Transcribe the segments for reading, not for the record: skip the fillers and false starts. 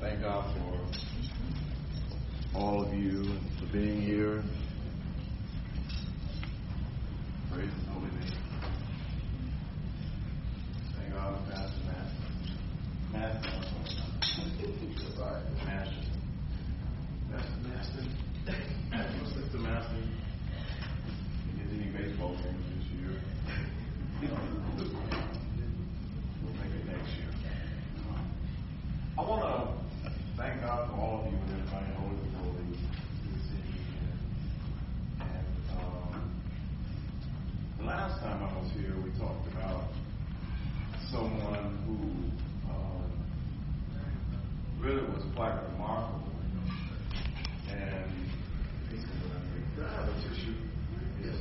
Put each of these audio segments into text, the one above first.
Thank God for all of you for being here. Praise His holy name. Thank God for Pastor Master. Sorry, Master. Sister Master. Get any baseball games this year. We'll make it next year. I want to thank God for all of you and everybody holding before the city. And the last time I was here, we talked about someone who really was quite remarkable. And do I have a tissue? Yes.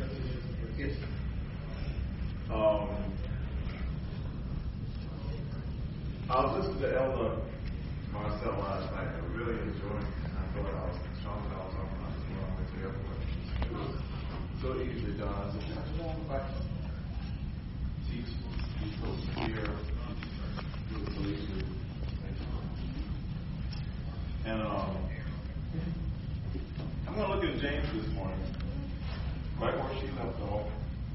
I was listening to Elder Marcel last night. I really enjoyed it. And I thought I was talking about this when I went to the airport. It was so easily done. I said, I just want to teach these folks here. Do the police do. Thank you. And I'm going to look at James this morning, right where she left off.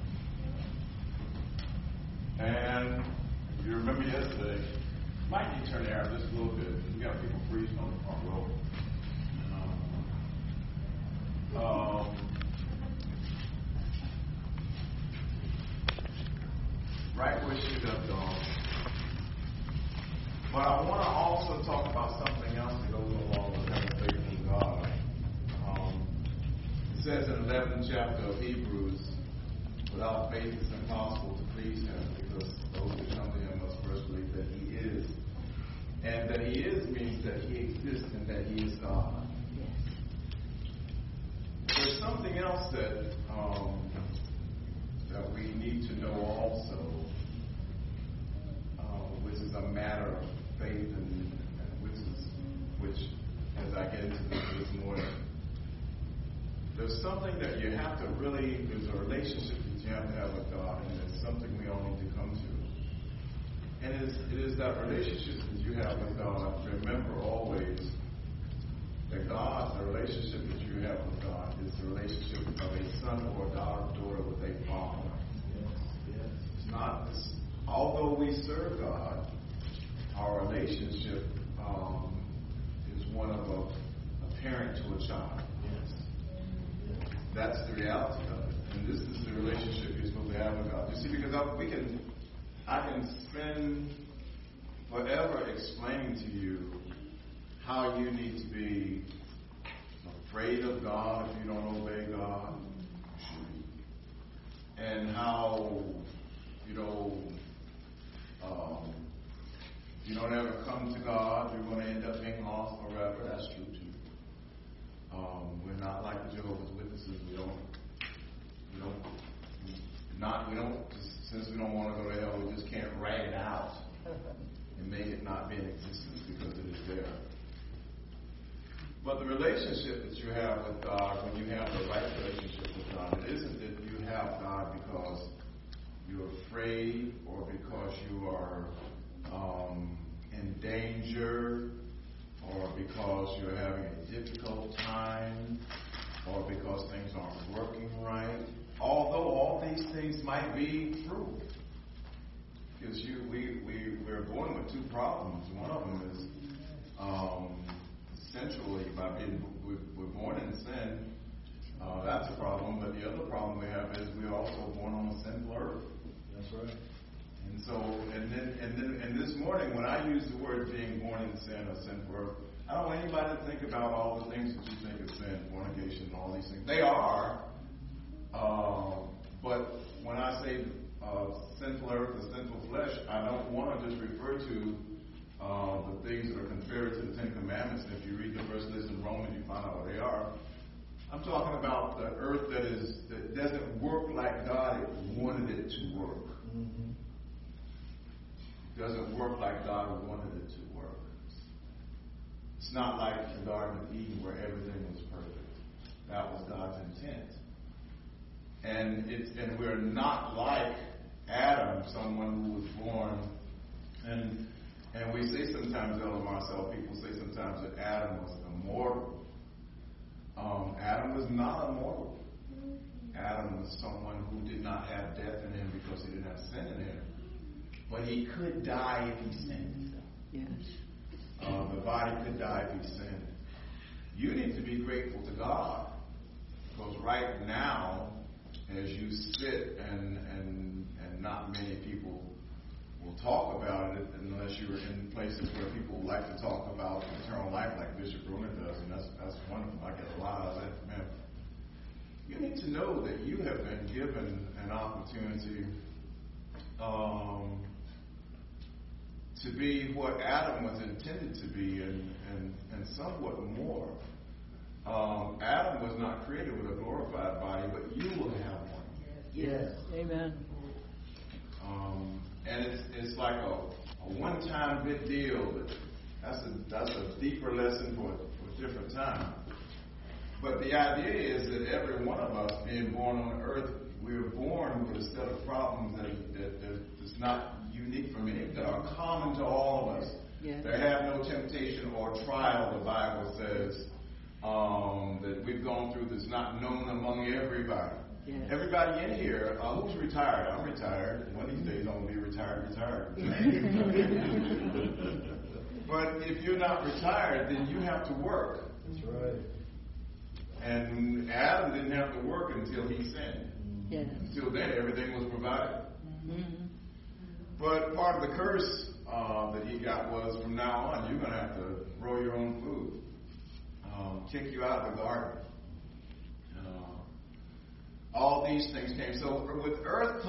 And if you remember yesterday, might need to turn the air just a little bit. We got people freezing on the front row. Right where she left off. But I want to also talk about something else that goes along with having faith in God. It says in the 11th chapter of Hebrews, without faith it's impossible to please Him, because those who come to Him must first believe that He is. And that He is means that He exists and that He is God. There's something else that we need to know also, which is a matter of faith, and which as I get into this morning, there's something that you have to really, there's a relationship that you have to have with God, and it's something we all need to come to. And it is that relationship that you have with God. Remember always that God, the relationship that you have with God, is the relationship of a son or a daughter with a father. Yes. It's not. Although we serve God, our relationship is one of a parent to a child. Yes. That's the reality of it. And this is the relationship you're supposed to have with God. You see, because I can spend forever explaining to you how you need to be afraid of God if you don't obey God, and how you don't ever come to God, you're going to end up being lost forever. That's true too. We're not like the Jehovah's Witnesses. We don't. Since we don't want to go to hell, we just can't write it out and make it not be in existence because it is there. But the relationship that you have with God, when you have the right relationship with God, it isn't that you have God because you're afraid or because you are in danger or because you're having a difficult time or because things aren't working right. Although all these things might be true. Because we're born with two problems. One of them is essentially we're born in sin. That's a problem. But the other problem we have is we're also born on a sinful earth. That's right. And so, and this morning when I use the word being born in sin or sinful earth, I don't want anybody to think about all the things that you think is sin, fornication, all these things. They are. But when I say sinful earth or sinful flesh, I don't want to just refer to the things that are contrary to the Ten Commandments. And if you read the first list in Romans, you find out what they are. I'm talking about the earth that doesn't work like God wanted it to work. Mm-hmm. Doesn't work like God wanted it to work. It's not like the Garden of Eden where everything was perfect. That was God's intent. And we're not like Adam, someone who was born. And And we say sometimes, Elder Marcel, people say sometimes that Adam was immortal. Adam was not immortal. Adam was someone who did not have death in him because he didn't have sin in him. But he could die if he sinned. Yes. The body could die if he sinned. You need to be grateful to God, because right now, as you sit and not many people will talk about it unless you're in places where people like to talk about eternal life, like Bishop Bruner does, and that's wonderful. I get a lot of that, man. You need to know that you have been given an opportunity to be what Adam was intended to be, and somewhat more. Adam was not created with a glorified body, but you will have one. Yes. Amen. And it's like a one-time big deal. That's a deeper lesson for a different time. But the idea is that every one of us being born on earth, we are born with a set of problems that is not unique from any, that are common to all of us. Yes. There have no temptation or trial, the Bible says, that we've gone through that's not known among everybody. Yes. Everybody in here, who's retired? I'm retired. One of these days I'm going to be retired. But if you're not retired, then you have to work. That's right. And Adam didn't have to work until he sinned. Yes. Until then, everything was provided. Mm-hmm. But part of the curse that he got was, from now on, you're going to have to grow your own food. Kick you out of the garden. All these things came. So with earth,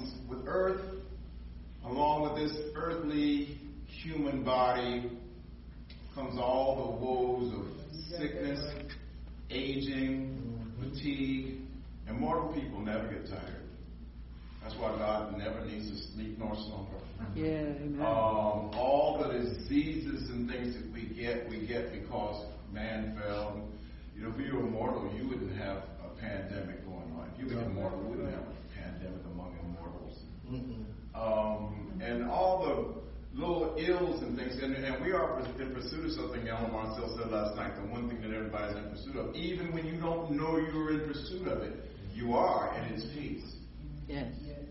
along with this earthly human body, comes all the woes of sickness, aging, fatigue, and mortal people never get tired. That's why God never needs to sleep nor slumber. Yeah, amen. All the diseases and things that we get because man fell. You know, if you were mortal, you wouldn't have a pandemic going on. If you were immortal, we wouldn't have a pandemic among immortals. And all the little ills and things, and we are in pursuit of something Elder Marcel said last night, the one thing that everybody's in pursuit of. Even when you don't know you're in pursuit of it, you are, and it's peace. Yes.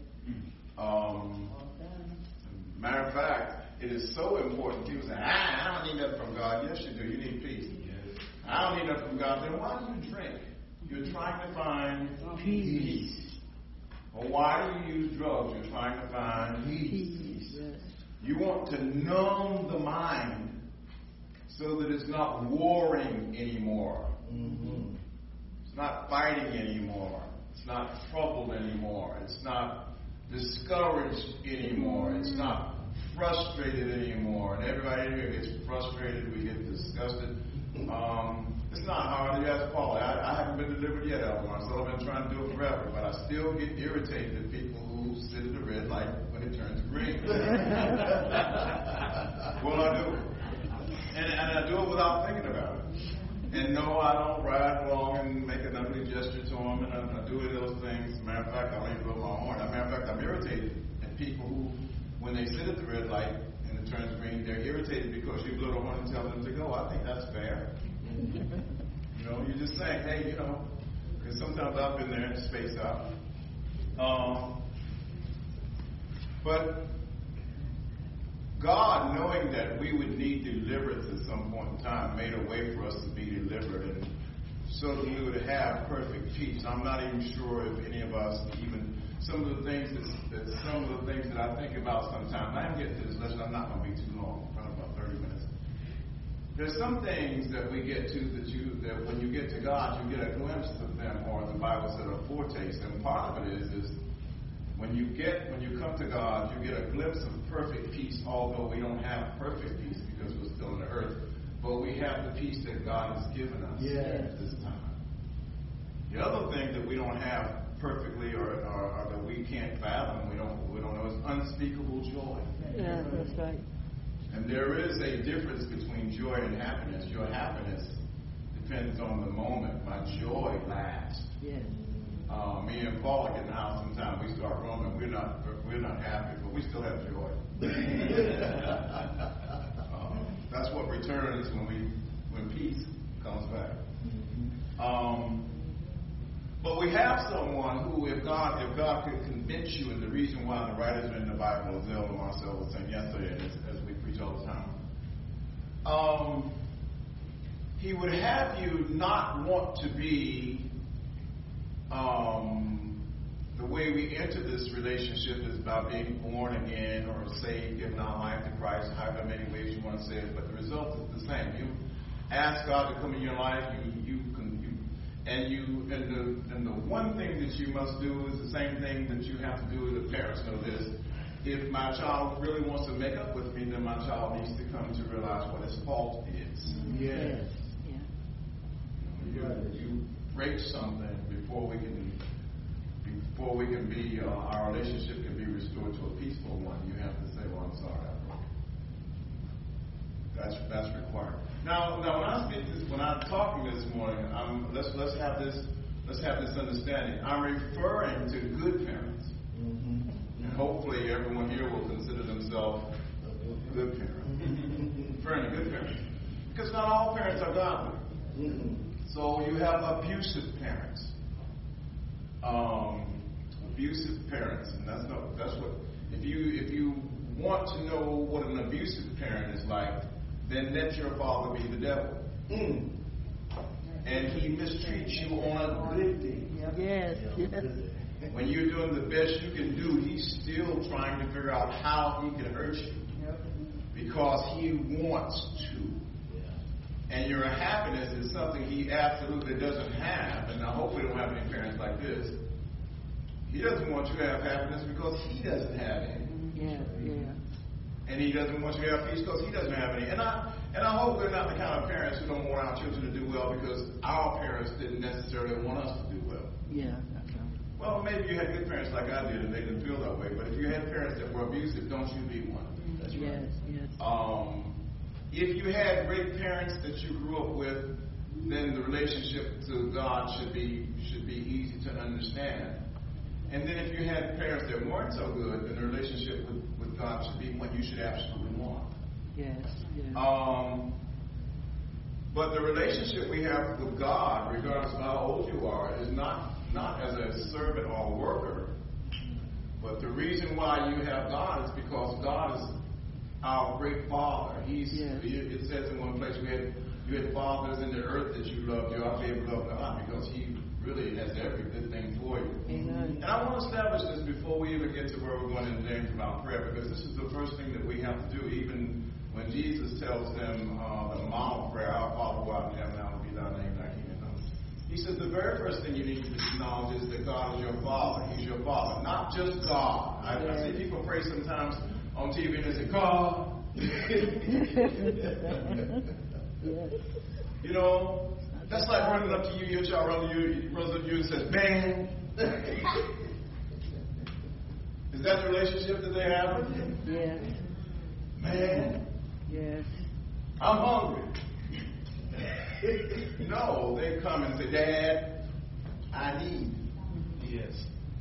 Matter of fact, it is so important. People say, I don't need that from God. Yes, you do. You need peace. I don't need that from God. Then why do you drink? You're trying to find peace. Or why do you use drugs? You're trying to find peace. Yes. You want to numb the mind so that it's not warring anymore. Mm-hmm. It's not fighting anymore. It's not troubled anymore. It's not discouraged anymore. It's not frustrated anymore. And everybody here gets frustrated. We get disgusted. It's not hard. You ask Paul. I haven't been delivered yet, Elder Marcel. I've been trying to do it forever. But I still get irritated at people who sit at the red light when it turns green. Well, I do. And I do it without thinking about it. And no, I don't ride along and make an ugly gesture to them, and I do those things. As a matter of fact, I don't even blow my horn. As a matter of fact, I'm irritated at people who, when they sit at the red light and it turns green, they're irritated because you blow the horn and tell them to go. I think that's fair. You know, you're just saying, hey, you know, because sometimes I've been there and spaced out. But God, knowing that we would need deliverance at some point in time, made a way for us to be delivered, and so that we would have perfect peace. I'm not even sure if any of us, even some of the things that I think about sometimes. I'm getting to this lesson. I'm not going to be too long, probably about 30 minutes. There's some things that we get to that when you get to God, you get a glimpse of them, or the Bible said a foretaste. And part of it is when you come to God, you get a glimpse of perfect peace, although we don't have perfect peace because we're still on the earth. But we have the peace that God has given us at this time. The other thing that we don't have perfectly or that we can't fathom, we don't know, is unspeakable joy. Yeah, that's right. And there is a difference between joy and happiness. Your happiness depends on the moment. My joy lasts. Yes. Me and Paul get in the house sometimes. We start roaming. We're not happy, but we still have joy. joy returns when peace comes back. But we have someone who, if God could convince you, and the reason why the writers in the Bible, Zell and Marcel was saying yesterday, as we preach all the time, he would have you not want to be the way we enter this relationship is by being born again or saved, giving our life to Christ, however many ways you want to say it, but the result is the same. You ask God to come in your life, and the one thing that you must do is the same thing that you have to do. The parents know this. If my child really wants to make up with me, then my child needs to come to realize what his fault is. Yes. You break something before we can be our relationship can be restored to a peaceful one. You have to say, "Well, I'm sorry, I broke it." That's required. Now, when I'm talking this morning, let's have this understanding. I'm referring to good parents, and hopefully everyone here will consider themselves a good parent. Referring to good parents, because not all parents are godly. So you have abusive parents. Abusive parents, and that's what. If you want to know what an abusive parent is like, then let your father be the devil, and he mistreats you on a good day. Yes. When you're doing the best you can do, he's still trying to figure out how he can hurt you because he wants to. And your happiness is something he absolutely doesn't have, and I hope we don't have any parents like this. He doesn't want you to have happiness because he doesn't have any. And he doesn't want you to have peace because he doesn't have any. And I hope we're not the kind of parents who don't want our children to do well because our parents didn't necessarily want us to do well. Yeah, that's right. Well, maybe you had good parents like I did and they didn't feel that way. But if you had parents that were abusive, don't you be one. That's right. Yes. If you had great parents that you grew up with, then the relationship to God should be easy to understand. And then if you had parents that weren't so good, then the relationship with God should be what you should absolutely want. Yes. But the relationship we have with God, regardless of how old you are, is not as a servant or a worker. But the reason why you have God is because God is our great Father. It says in one place you had fathers in the earth that you loved. You ought to be able to love God because He really has every good thing for you. Amen. And I want to establish this before we even get to where we're going in James about prayer, because this is the first thing that we have to do. Even when Jesus tells them the model prayer, "Our Father who art in heaven, hallowed be thy name, thy kingdom come." He says the very first thing you need to acknowledge is that God is your Father. He's your Father, not just God. I see people pray sometimes on TV and they say, "God." You know, that's like running up to you, your child runs up to you and says, "Man." Is that the relationship that they have with you? Yes. "Man." Yes. "I'm hungry." No, they come and say, "Dad, I need." Yes.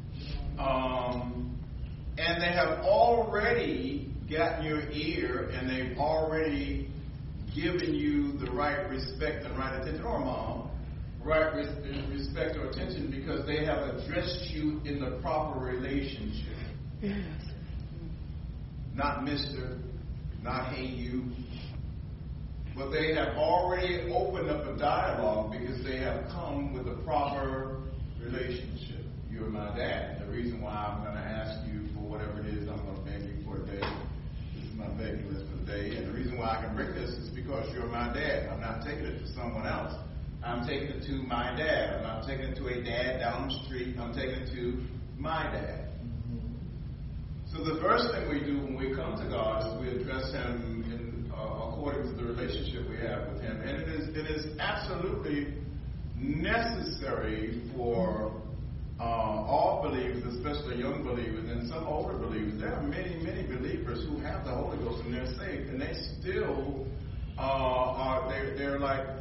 And they have already gotten your ear, and they've already given you the right respect and right attention, or mom, right respect or attention, because they have addressed you in the proper relationship. Yes. Not Mr., not "Hey you," but they have already opened up a dialogue because they have come with a proper relationship. You're my dad. The reason why I'm going to ask you for whatever it is I'm going to beg you for today. This is my begging list for the day. And the reason why I can bring this is because you're my dad. I'm not taking it to someone else. I'm taking it to my dad. I'm not taking it to a dad down the street. I'm taking it to my dad. So the first thing we do when we come to God is we address Him according to the relationship we have with Him. And it is absolutely necessary for all believers, especially young believers and some older believers. There are many, many believers who have the Holy Ghost and they're saved, and they still they're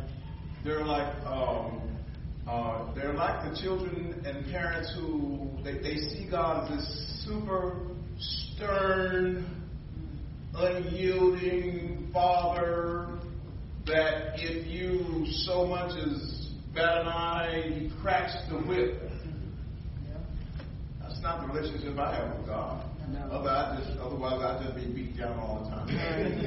like the children and parents who they see God as this super stern, unyielding Father that if you so much as bat an eye, he cracks the whip. That's not the relationship I have with God. No. Otherwise, I'd just be beat down all the time.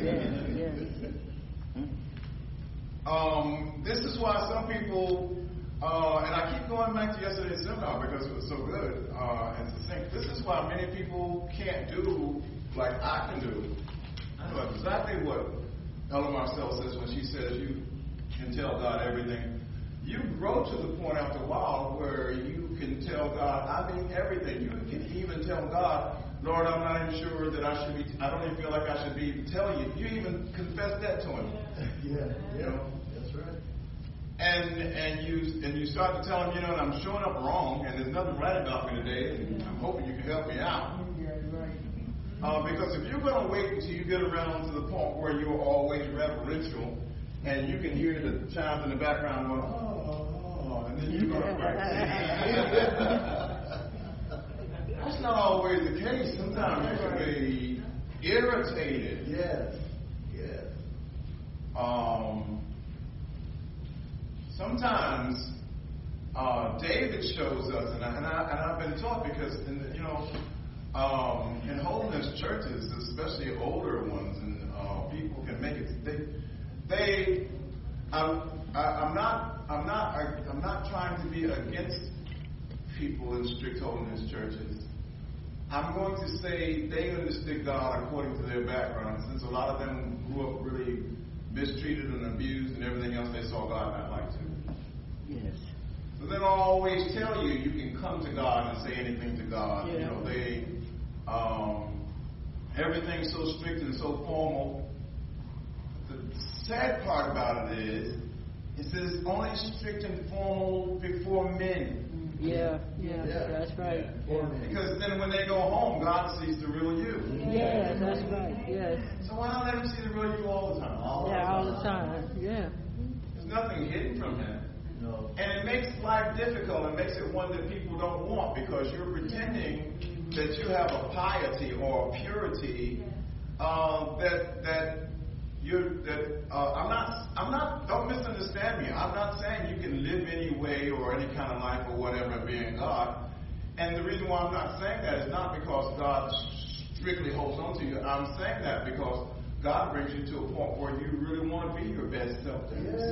This is why some people, and I keep going back to yesterday's seminar because it was so good and succinct. This is why many people can't do like I can do. I know exactly what Ella Marcel says when she says you can tell God everything. You grow to the point after a while where you can tell God, I mean everything. You can even tell God, Lord, I'm not even sure that I don't even feel like I should be telling you. You even confess that to him. Yeah, you know? That's right. And you start to tell him, and I'm showing up wrong, and there's nothing right about me today, and I'm hoping you can help me out. Because if you're going to wait until you get around to the point where you're always reverential, and you can hear the chimes in the background going, oh, and then you're going to pray. That's not always the case. Sometimes you can be irritated. Yes. Sometimes David shows us, and I've been taught because in holiness churches, especially older ones, and people can make it. I'm not trying to be against people in strict holiness churches. I'm going to say they understood God according to their background. Since a lot of them grew up really mistreated and abused and everything else, they saw God that like too. Yes. So they don't always tell you can come to God and say anything to God. Yeah. Everything's so strict and so formal. The sad part about it is, it says only strict and formal before men. Yeah, that's right. Yeah. Because then when they go home, God sees the real you. Yeah, that's right. Yes. So why not let him see the real you all the time? All the time. Yeah. There's nothing hidden from him. No. And it makes life difficult. It makes it one that people don't want because you're pretending that you have a piety or a purity don't misunderstand me. I'm not saying you can live any way or any kind of life or whatever being God. And the reason why I'm not saying that is not because God strictly holds on to you. I'm saying that because God brings you to a point where you really want to be your best self.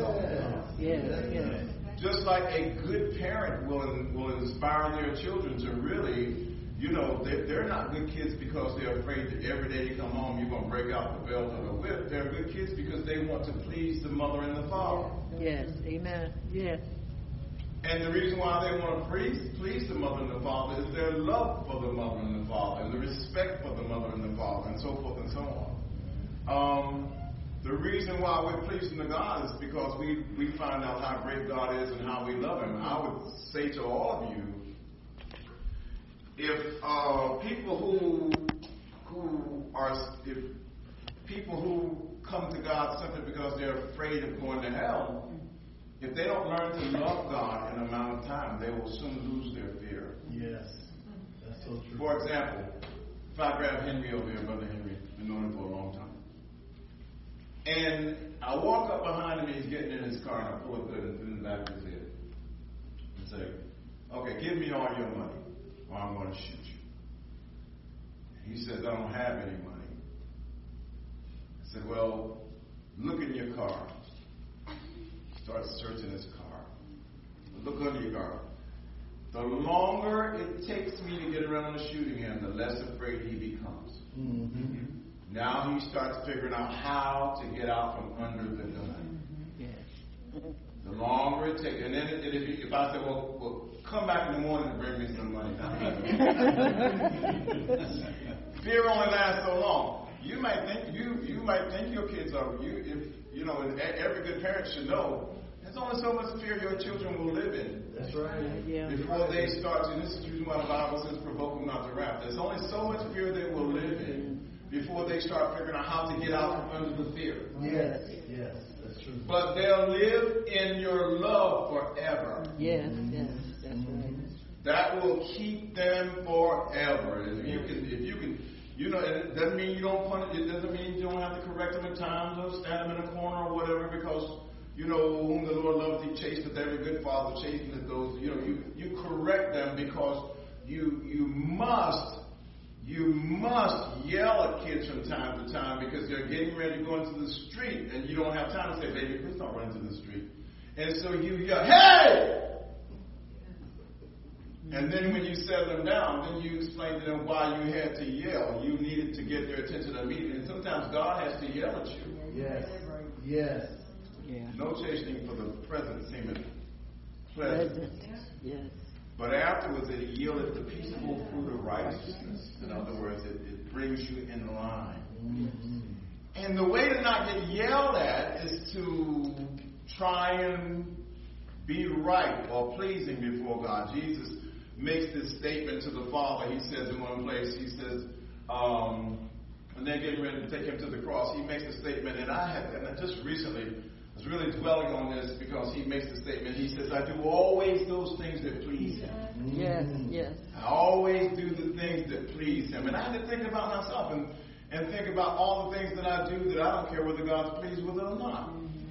Yes. Just like a good parent will inspire their children to really, they're not good kids because they're afraid that every day you come home you're going to break out the belt or the whip. They're good kids because they want to please the mother and the father. Yes. Amen. Yes. And the reason why they want to please the mother and the father is their love for the mother and the father and the respect for the mother and the father and so forth and so on. The reason why we're pleasing to God is because we find out how great God is and how we love him. I would say to all of you, if people who come to God simply because they're afraid of going to hell, if they don't learn to love God in an amount of time, they will soon lose their fear. Yes, that's so true. For example, if I grab Henry over here, Brother Henry, been knowing him for a long time, and I walk up behind him, he's getting in his car, and I pull a gun in the back of his head and say, okay, give me all your money, or I'm going to shoot you. He says, I don't have any money. I said, well, look in your car. Starts searching his car. Look under your car. The longer it takes me to get around to shooting him, the less afraid he becomes. Mm-hmm. Now he starts figuring out how to get out from under the gun. Yes. The longer it takes, and then if I say, well, come back in the morning and bring me some money. Fear only lasts so long. You might think your kids are every good parent should know. There's only so much fear your children will live in. That's right. Yeah. Before they start to, this is the reason why the Bible says, provoke them not to wrath. There's only so much fear they will live in before they start figuring out how to get out from under the fear. Yes, that's true. But they'll live in your love forever. Yes, that's right. That will keep them forever. If you can, You know, and it doesn't mean you don't punish. It doesn't mean you don't have to correct them at times or stand them in a corner or whatever, because you know whom the Lord loves, He chasteneth. Every good father chasteneth those. You know, you correct them because you must yell at kids from time to time because they're getting ready to go into the street, and you don't have time to say, "Baby, please don't run into the street." And so you yell, "Hey!" And then when you settle them down, then you explain to them why you had to yell. You needed to get their attention immediately. And sometimes God has to yell at you. Yes. Yes. Yeah. No chastening for the present seemeth pleasant. Yes. But afterwards it yieldeth the peaceable fruit of righteousness. In other words, it brings you in line. Mm-hmm. And the way to not get yelled at is to try and be right or pleasing before God. Jesus makes this statement to the Father. He says in one place, he says, when they're getting ready to take him to the cross, he makes a statement, and I just recently was really dwelling on this because he makes the statement. He says, I do always those things that please him. Yes, yes. I always do the things that please him. And I had to think about myself and think about all the things that I do that I don't care whether God's pleased with it or not.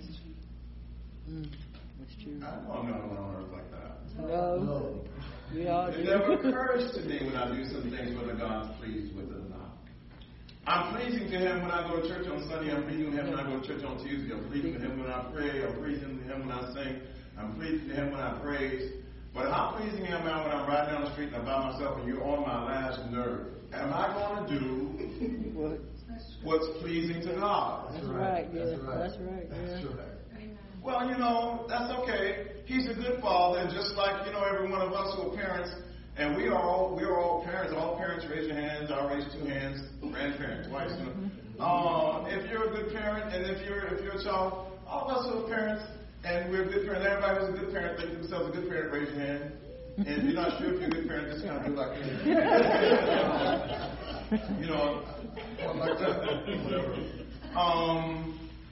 That's true. I don't want to know on earth like that. No. We all It do. never occurs to me when I do some things whether God's pleased with it or not. I'm pleasing to him when I go to church on Sunday. I'm pleasing to him when I go to church on Tuesday. I'm pleasing to him when I pray. I'm pleasing to him when I sing. I'm pleasing to him when I praise. But how pleasing am I when I'm riding down the street and I'm by myself and you're on my last nerve? Am I going to do what's pleasing to God? That's right. Yeah. That's right. That's right. That's Yeah. right. Well, you know, that's okay. He's a good father, and just like, you know, every one of us who are parents, and we are all parents. All parents, raise your hands. I'll raise 2 hands. Grandparents, twice. You know. If you're a good parent, and if you're a child, all of us who are parents, and we're good parents. Everybody who's a good parent, think themselves a good parent. Raise your hand. And if you're not sure if you're a good parent, just kind of do like this. You know, like that. Whatever.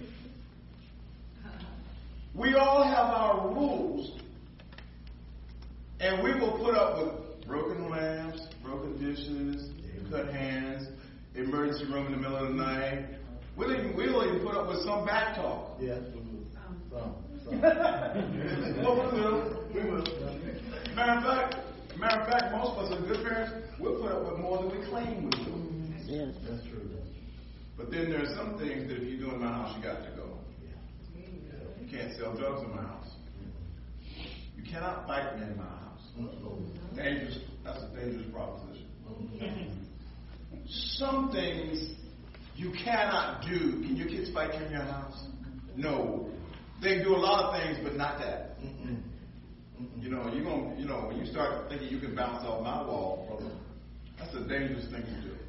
We all have our rules, and we will put up with broken lamps, broken dishes, cut hands, emergency room in the middle of the night. We'll even put up with some back talk. Yes, we will. Some. Well, we will. Matter of fact, most of us are good parents. We'll put up with more than we claim we will. Yes. That's true. But then there are some things that if you do in my house, you got to go. You can't sell drugs in my house. You cannot fight me in my house. Dangerous. That's a dangerous proposition. Some things you cannot do. Can your kids fight you in your house? No. They do a lot of things, but not that. You know, when you start thinking you can bounce off my wall, brother, that's a dangerous thing to do.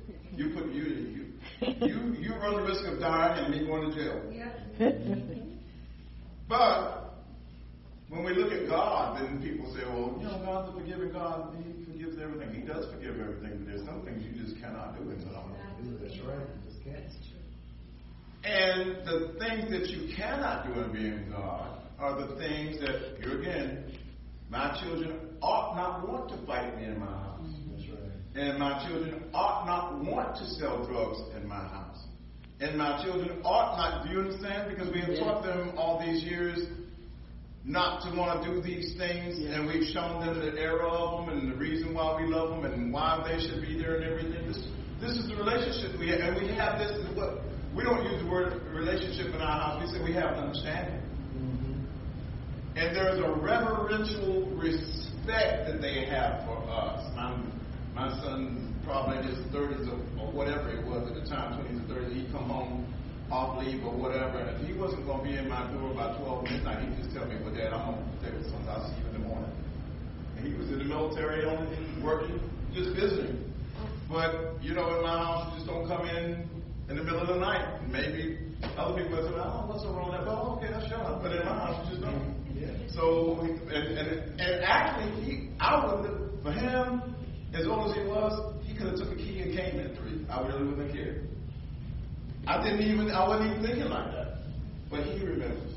You run the risk of dying and me going to jail. But when we look at God, then people say, well, you know, God's a forgiving God. He forgives everything. He does forgive everything, but there's some things you just cannot do in God. That's right. You just can't. And the things that you cannot do in being God are the things that, here again, my children ought not want to fight me in my house. That's right. And my children ought not want to sell drugs in my house. And my children ought not, do you understand? Because we have taught them all these years not to want to do these things, and we've shown them the error of them and the reason why we love them and why they should be there and everything. This is the relationship we have, and we have this. We don't use the word relationship in our house. We say we have an understanding. And there's a reverential respect that they have for us. My son, probably in his 30s or whatever it was at the time, 20s or 30s, he'd come home off leave or whatever, and if he wasn't going to be in my door by 12 midnight, he'd just tell me, well, Dad, I'm going to take this home. I'll see you in the morning. And he was in the military, working, just visiting. But, you know, in my house, you just don't come in the middle of the night. Maybe other people would say, oh, what's wrong with that? Well, okay, that's shut up. But in my house, you just don't. Yeah. So, and actually, I would have, for him, as old as he was, he could have took a key and came in. I really wouldn't have cared. I wasn't even thinking like that. But he remembers.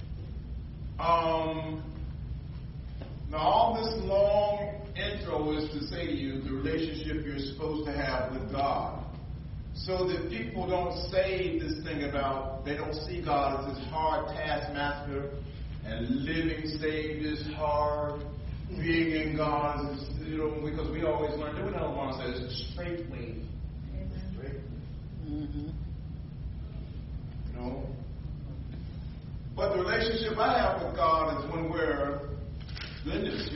Now all this long intro is to say to you the relationship you're supposed to have with God. So that people don't say this thing about, they don't see God as this hard taskmaster, and living saved is hard, being in God is, because we always learn, what else Mom says, it's a straight way. Straight. Mm-hmm. But the relationship I have with God is when we're, goodness,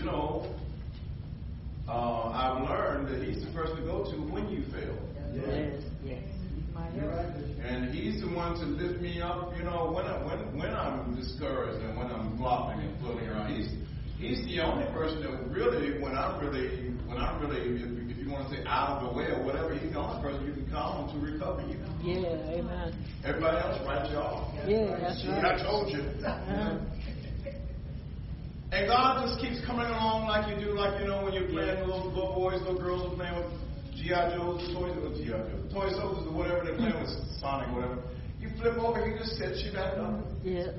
I've learned that He's the person to go to when you fail. Yes, yes. And He's the one to lift me up, when I'm discouraged and when I'm flopping and floating around. He's the only person that really, when I'm really, if you want to say out of the way or whatever, He's the only person you can call on to recover you. Yeah, amen. Everybody else writes you off. Yeah, that's right. I told you. And God just keeps coming along like you do, when you're playing with little boys, little girls are playing with G.I. Joes, toy soldiers or whatever they're playing with, Sonic or whatever. You flip over, He just sets you back up. Yeah.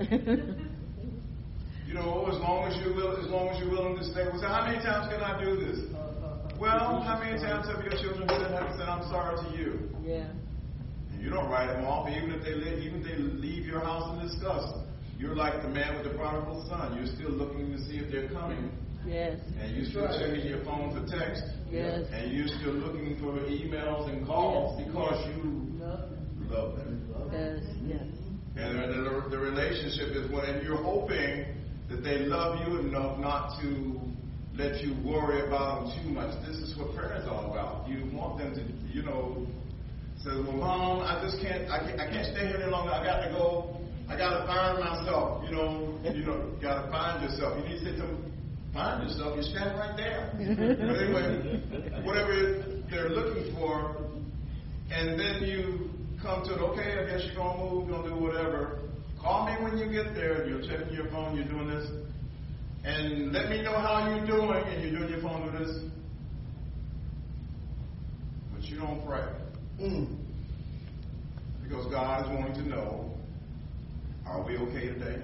As long as you're willing to stay. Well, how many times can I do this? Well, how many times have your children said, I'm sorry to you? Yeah. And you don't write them off, even if they leave your house in disgust. You're like the man with the prodigal son. You're still looking to see if they're coming. Yes. And you're still checking your phone for text. Yes. And you're still looking for emails and calls because you love them. Yes. Yes. And the relationship is and you're hoping that they love you enough not to let you worry about them too much. This is what prayer is all about. You want them to, say, well, Mom, I can't stay here any longer. I got to go. I got to find myself. Got to find yourself. You need to say to them, find yourself. You're standing right there. But anyway, whatever they're looking for, and then you come to it, okay, I guess you're going to move, going to do whatever. Call me when you get there. You're checking your phone, you're doing this. And let me know how you're doing, and you're doing your phone with this. But you don't pray. Because God is wanting to know, are we okay today?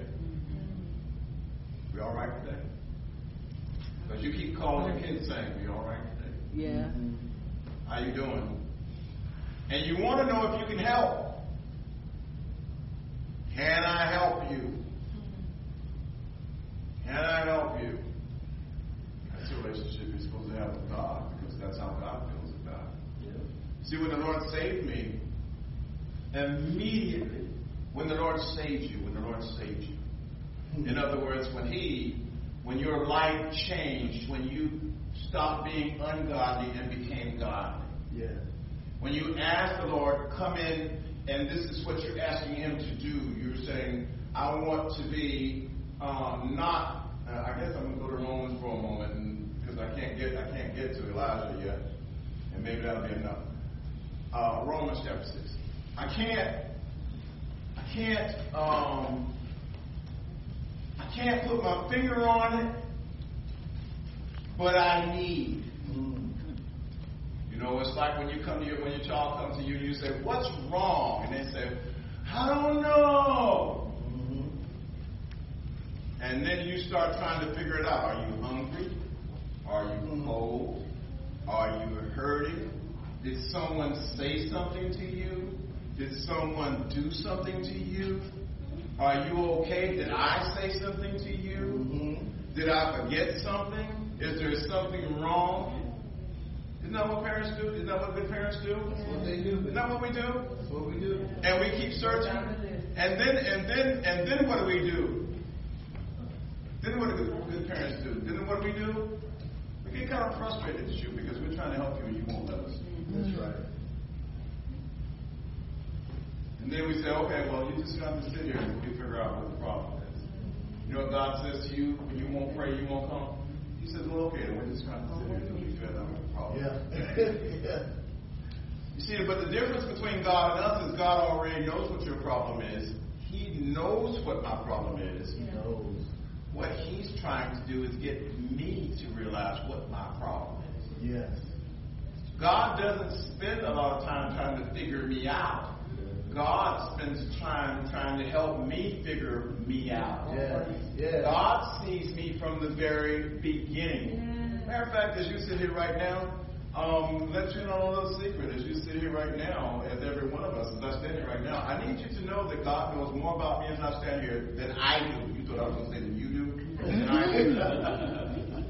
We all right today? Because you keep calling your kids saying, we all right today? Yeah. How you doing? And you want to know if you can help. Can I help you? Can I help you? That's the relationship you're supposed to have with God, because that's how God feels about it. Yeah. See, when the Lord saved me, immediately, when the Lord saves you, in other words, when your life changed, when you stopped being ungodly and became godly. Yeah. When you ask the Lord, come in, and this is what you're asking Him to do. You're saying, I want to be not. I guess I'm going to go to Romans for a moment, because I can't get to Elijah yet, and maybe that'll be enough. Romans chapter 6. I can't put my finger on it, but I need. It's like when your child comes to you and you say, what's wrong? And they say, I don't know. And then you start trying to figure it out. Are you hungry? Are you cold? Are you hurting? Did someone say something to you? Did someone do something to you? Are you okay? Did I say something to you? Did I forget something? Is there something wrong? Isn't that what parents do? Isn't that what good parents do? That's what they do. Isn't that what we do? That's what we do. And we keep searching. And then what do we do? Then what do good parents do? Then what do? We get kind of frustrated at you because we're trying to help you and you won't let us. That's right. And then we say, okay, well, you just got to sit here and we figure out what the problem is. You know what God says to you when you won't pray, you won't come? He says, well, okay, then we're just going to sit here until we figure out what the problem is. Yeah. You see, but the difference between God and us is God already knows what your problem is. He knows what my problem is. He knows. What He's trying to do is get me to realize what my problem is. Yes. God doesn't spend a lot of time trying to figure me out. God spends time trying to help me figure me out. Yes. Yes. God sees me from the very beginning. Matter of fact, as you sit here right now, let you know a little secret. As you sit here right now, as every one of us, as I stand here right now, I need you to know that God knows more about me as I stand here than I do. You thought I was going to say that you do? Than I do.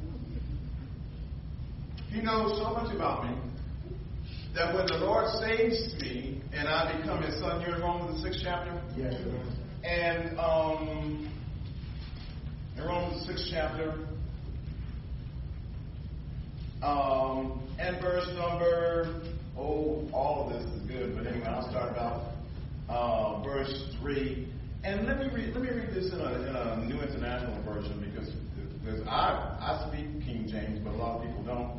He knows so much about me that when the Lord saves me and I become His son, you're in Romans the 6th chapter? Yes, sir. And in Romans the 6th chapter, and verse number, all of this is good, but anyway, I'll start about verse 3. And let me read this in a New International Version because I speak King James, but a lot of people don't.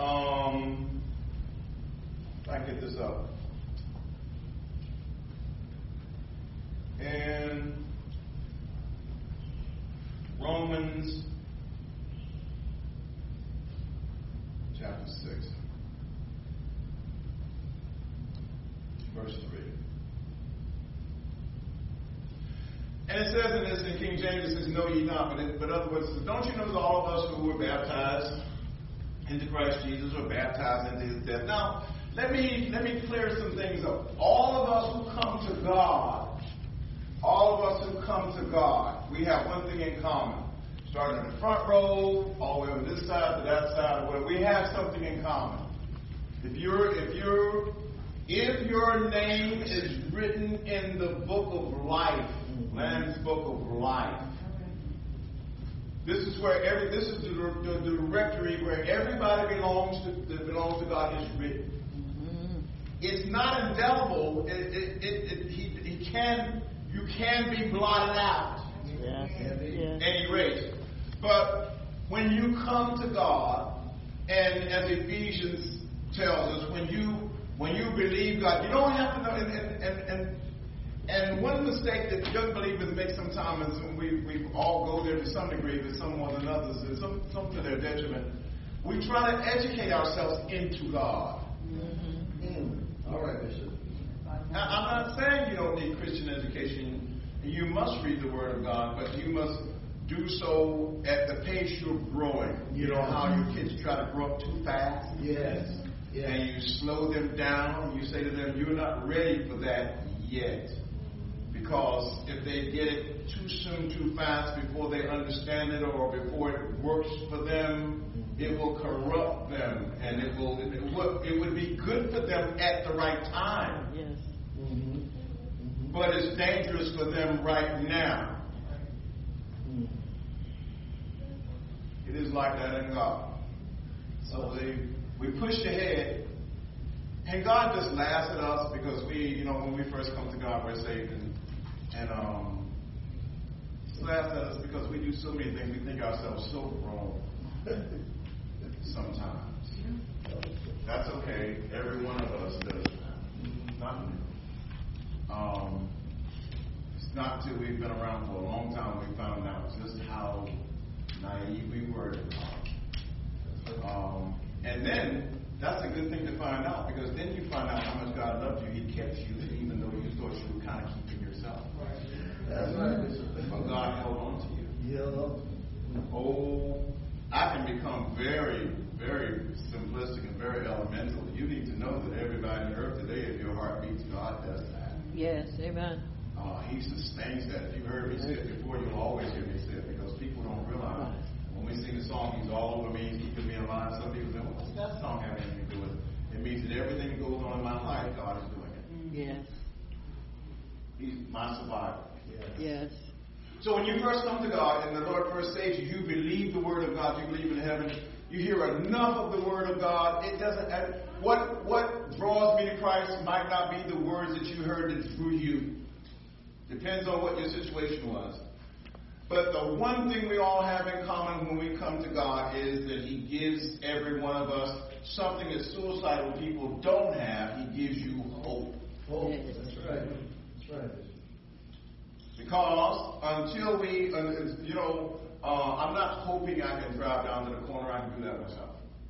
If I can get this up. And Romans chapter 6, verse 3. And it says in this, in King James, it says, "Know ye not," but in other words, don't you know that all of us who were baptized into Christ Jesus were baptized into His death? Now, let me clear some things up. All of us who come to God, we have one thing in common. Starting in the front row, all the way over this side to that side, where we have something in common. If your name is written in the book of life, Lamb's book of life, this is the directory where everybody belongs to God is written. It's not indelible. You can be blotted out and erased. But when you come to God, and as Ephesians tells us, when you believe God, you don't have to know. And one mistake that young believers make sometimes is we all go there to some degree, but some more than others, and some to their detriment. We try to educate ourselves into God. All right, Bishop. Now, I'm not saying you don't need Christian education. You must read the Word of God, but you must do so at the pace you're growing. You know how your kids try to grow up too fast? Yes. And you slow them down. You say to them, you're not ready for that yet. Because if they get it too soon, too fast, before they understand it or before it works for them, it will corrupt them, and it would be good for them at the right time. Yes. But it's dangerous for them right now. It is like that in God. So we pushed ahead, and God just laughs at us because when we first come to God, we're saved, and He laughs at us because we do so many things. We think ourselves so grown sometimes. That's okay. Every one of us does that. Not me. It's not till we've been around for a long time we found out just how naive we were to God. And then that's a good thing to find out, because then you find out how much God loved you. He kept you even though you thought you were kind of keeping yourself. That's right. But God held on to you. Yeah. I can become very, very simplistic and very elemental. You need to know that everybody on earth today, if your heart beats, God does that. Yes, amen. He sustains that. If you've heard me say it before, you'll always hear me say it, because people don't realize. When we sing the song, He's all over me, He's keeping me alive, some people say, what's that song have anything to do with it? It means that everything that goes on in my life, God is doing it. Yes. He's my survivor. Yes. So when you first come to God and the Lord first saves you, you believe the Word of God, you believe in heaven, you hear enough of the Word of God. It doesn't. What draws me to Christ might not be the words that you heard that drew you. Depends on what your situation was. But the one thing we all have in common when we come to God is that He gives every one of us something that suicidal people don't have. He gives you hope. Hope. That's right. That's right. Because until I'm not hoping I can drive down to the corner. I can do that myself.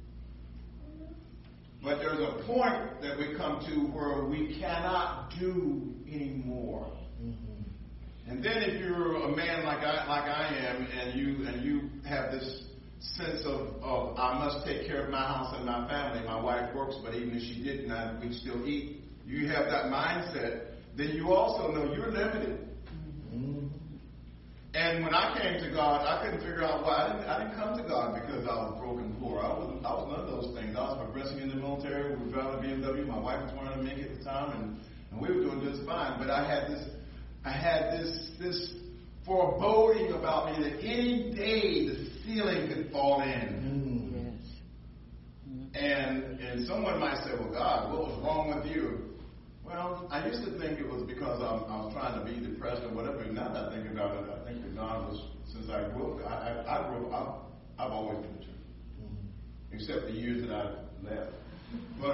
But there's a point that we come to where we cannot do anymore. And then if you're a man like I am, and you have this sense of I must take care of my house and my family. My wife works, but even if she didn't, we'd still eat. You have that mindset, then you also know you're limited. Mm-hmm. And when I came to God, I couldn't figure out why. I didn't come to God because I was broken poor. I was none of those things. I was progressing in the military. We were driving a BMW. My wife was wearing a Mink at the time, and we were doing just fine. But I had this foreboding about me that any day the ceiling could fall in. Yes. And someone might say, well, God, what was wrong with you? Well, I used to think it was because I was trying to be depressed or whatever. Now that I think about it, I think that God was, since I grew up, I've always been the truth. Except the years that I left. But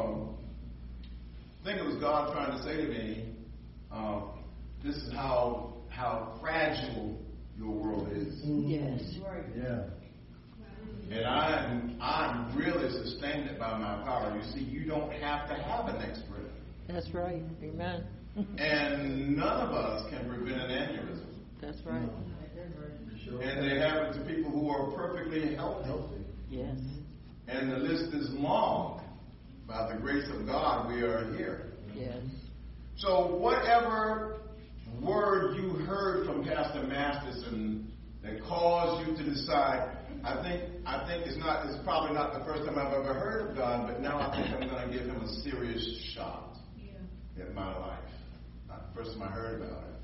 I think it was God trying to say to me, this is how fragile your world is. Yes. Yeah. And I'm really sustained it by my power. You see, you don't have to have an next breath. That's right. Amen. And none of us can prevent an aneurysm. That's right. Sure. And they happen to people who are perfectly healthy. Yes. And the list is long. By the grace of God, we are here. Yes. So whatever word you heard from Pastor Masterson that caused you to decide, I think it's probably not the first time I've ever heard of God, but now I think I'm going to give him a serious shot in my life. Not the first time I heard about it.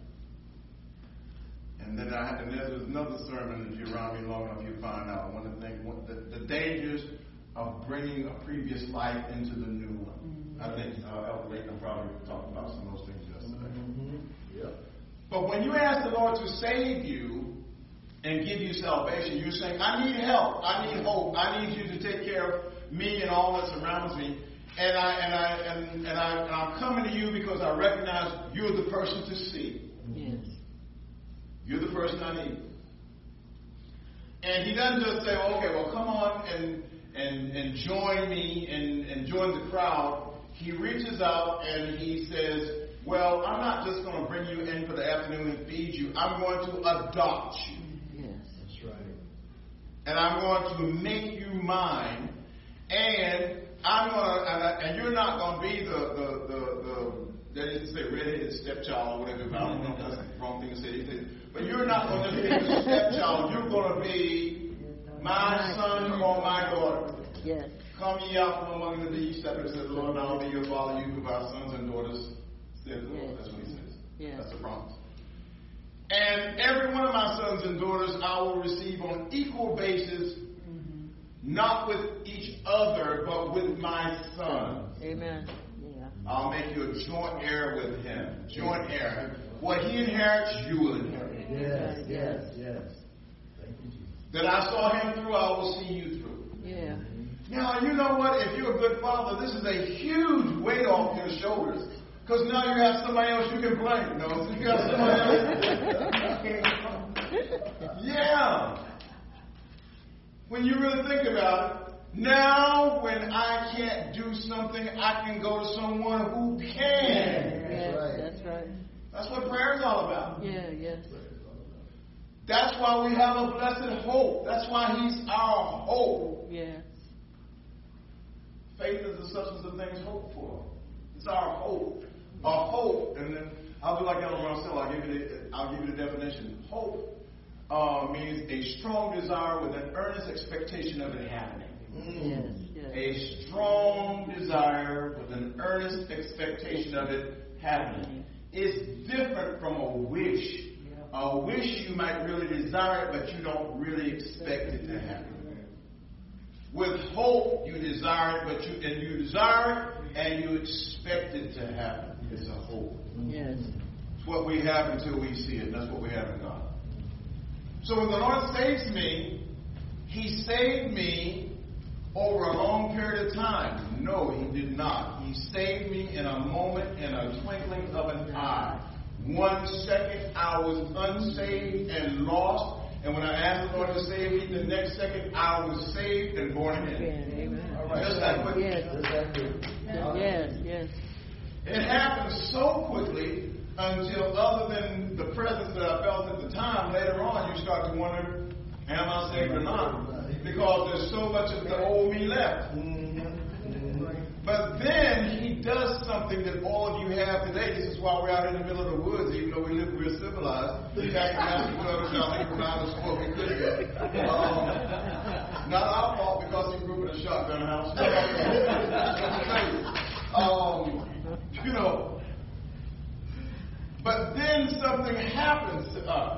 And then there's another sermon, if you're around me long enough, you'll find out one of the things, the dangers of bringing a previous life into the new one. I think Elder Layton probably talked about some of those things yesterday. Mm-hmm. Yep. But when you ask the Lord to save you and give you salvation, you're saying, I need help, I need hope, I need you to take care of me and all that surrounds me. And I'm coming to you because I recognize you're the person to see. Yes. You're the person I need. And he doesn't just say, okay, well, come on and join me and join the crowd. He reaches out and he says, well, I'm not just going to bring you in for the afternoon and feed you. I'm going to adopt you. Yes. That's right. And I'm going to make you mine. And and you're not going to be they used to say redheaded stepchild or whatever, but I don't know if that's the wrong thing to say. But you're not going to be the stepchild. You're going to be my son or my daughter. Yes. Come ye out from among the ye shepherds, said the Lord, and I'll be your father. You provide sons and daughters, said the Lord. That's what he says. Yes. That's the promise. And every one of my sons and daughters I will receive on equal basis, not with each other, but with my son. Amen. Yeah. I'll make you a joint heir with him. Joint heir. What he inherits, you will inherit. Yes, yes, yes. Thank you, Jesus. That I saw him through, I will see you through. Yeah. Now, you know what? If you're a good father, this is a huge weight off your shoulders. Because now you have somebody else you can blame. No, you got somebody else. Yeah. When you really think about it, now when I can't do something, I can go to someone who can. Yes, right. that's right. That's what prayer is all about. Yeah, yes. That's why we have a blessed hope. That's why he's our hope. Yes. Faith is the substance of things hoped for. It's our hope. Our hope, and then I'll do like Elder Marcel. I'll give you the definition. Hope means a strong desire with an earnest expectation of it happening. Yes, yes. A strong desire with an earnest expectation of it happening. It's different from a wish. A wish you might really desire it, but you don't really expect it to happen. With hope, you desire it, but you desire it and you expect it to happen. It's a hope. Yes. It's what we have until we see it. That's what we have in God. So when the Lord saves me, he saved me over a long period of time. No, he did not. He saved me in a moment, in a twinkling of an eye. 1 second, I was unsaved and lost. And when I asked the Lord to save me, the next second, I was saved and born again. Amen. All right. Just that quick. Yes. Yes, yes. It happened so quickly until, other than the presence that I felt at the time, later on you start to wonder, Am I saved or not? Because there's so much of the old me left. But then he does something that all of you have today. This is why we're out in the middle of the woods, even though we live real civilized. Back in Matthew 12, y'all think we're not as what we could get. Not our fault because he grew up in a shotgun house. You know. But then something happens to us.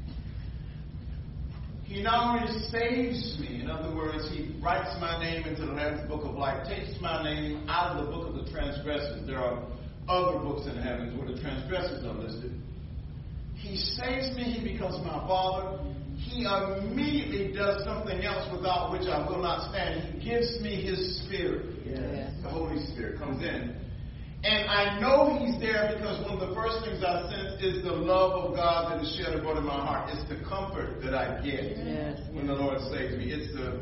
He not only saves me, in other words, he writes my name into the Lamb's Book of Life, takes my name out of the book of the transgressors. There are other books in heaven where the transgressors are listed. He saves me, he becomes my Father. He immediately does something else without which I will not stand. He gives me his Spirit. Yes. The Holy Spirit comes in. And I know he's there because one of the first things I sense is the love of God that is shed abroad in my heart. It's the comfort that I get when the Lord saves me. It's the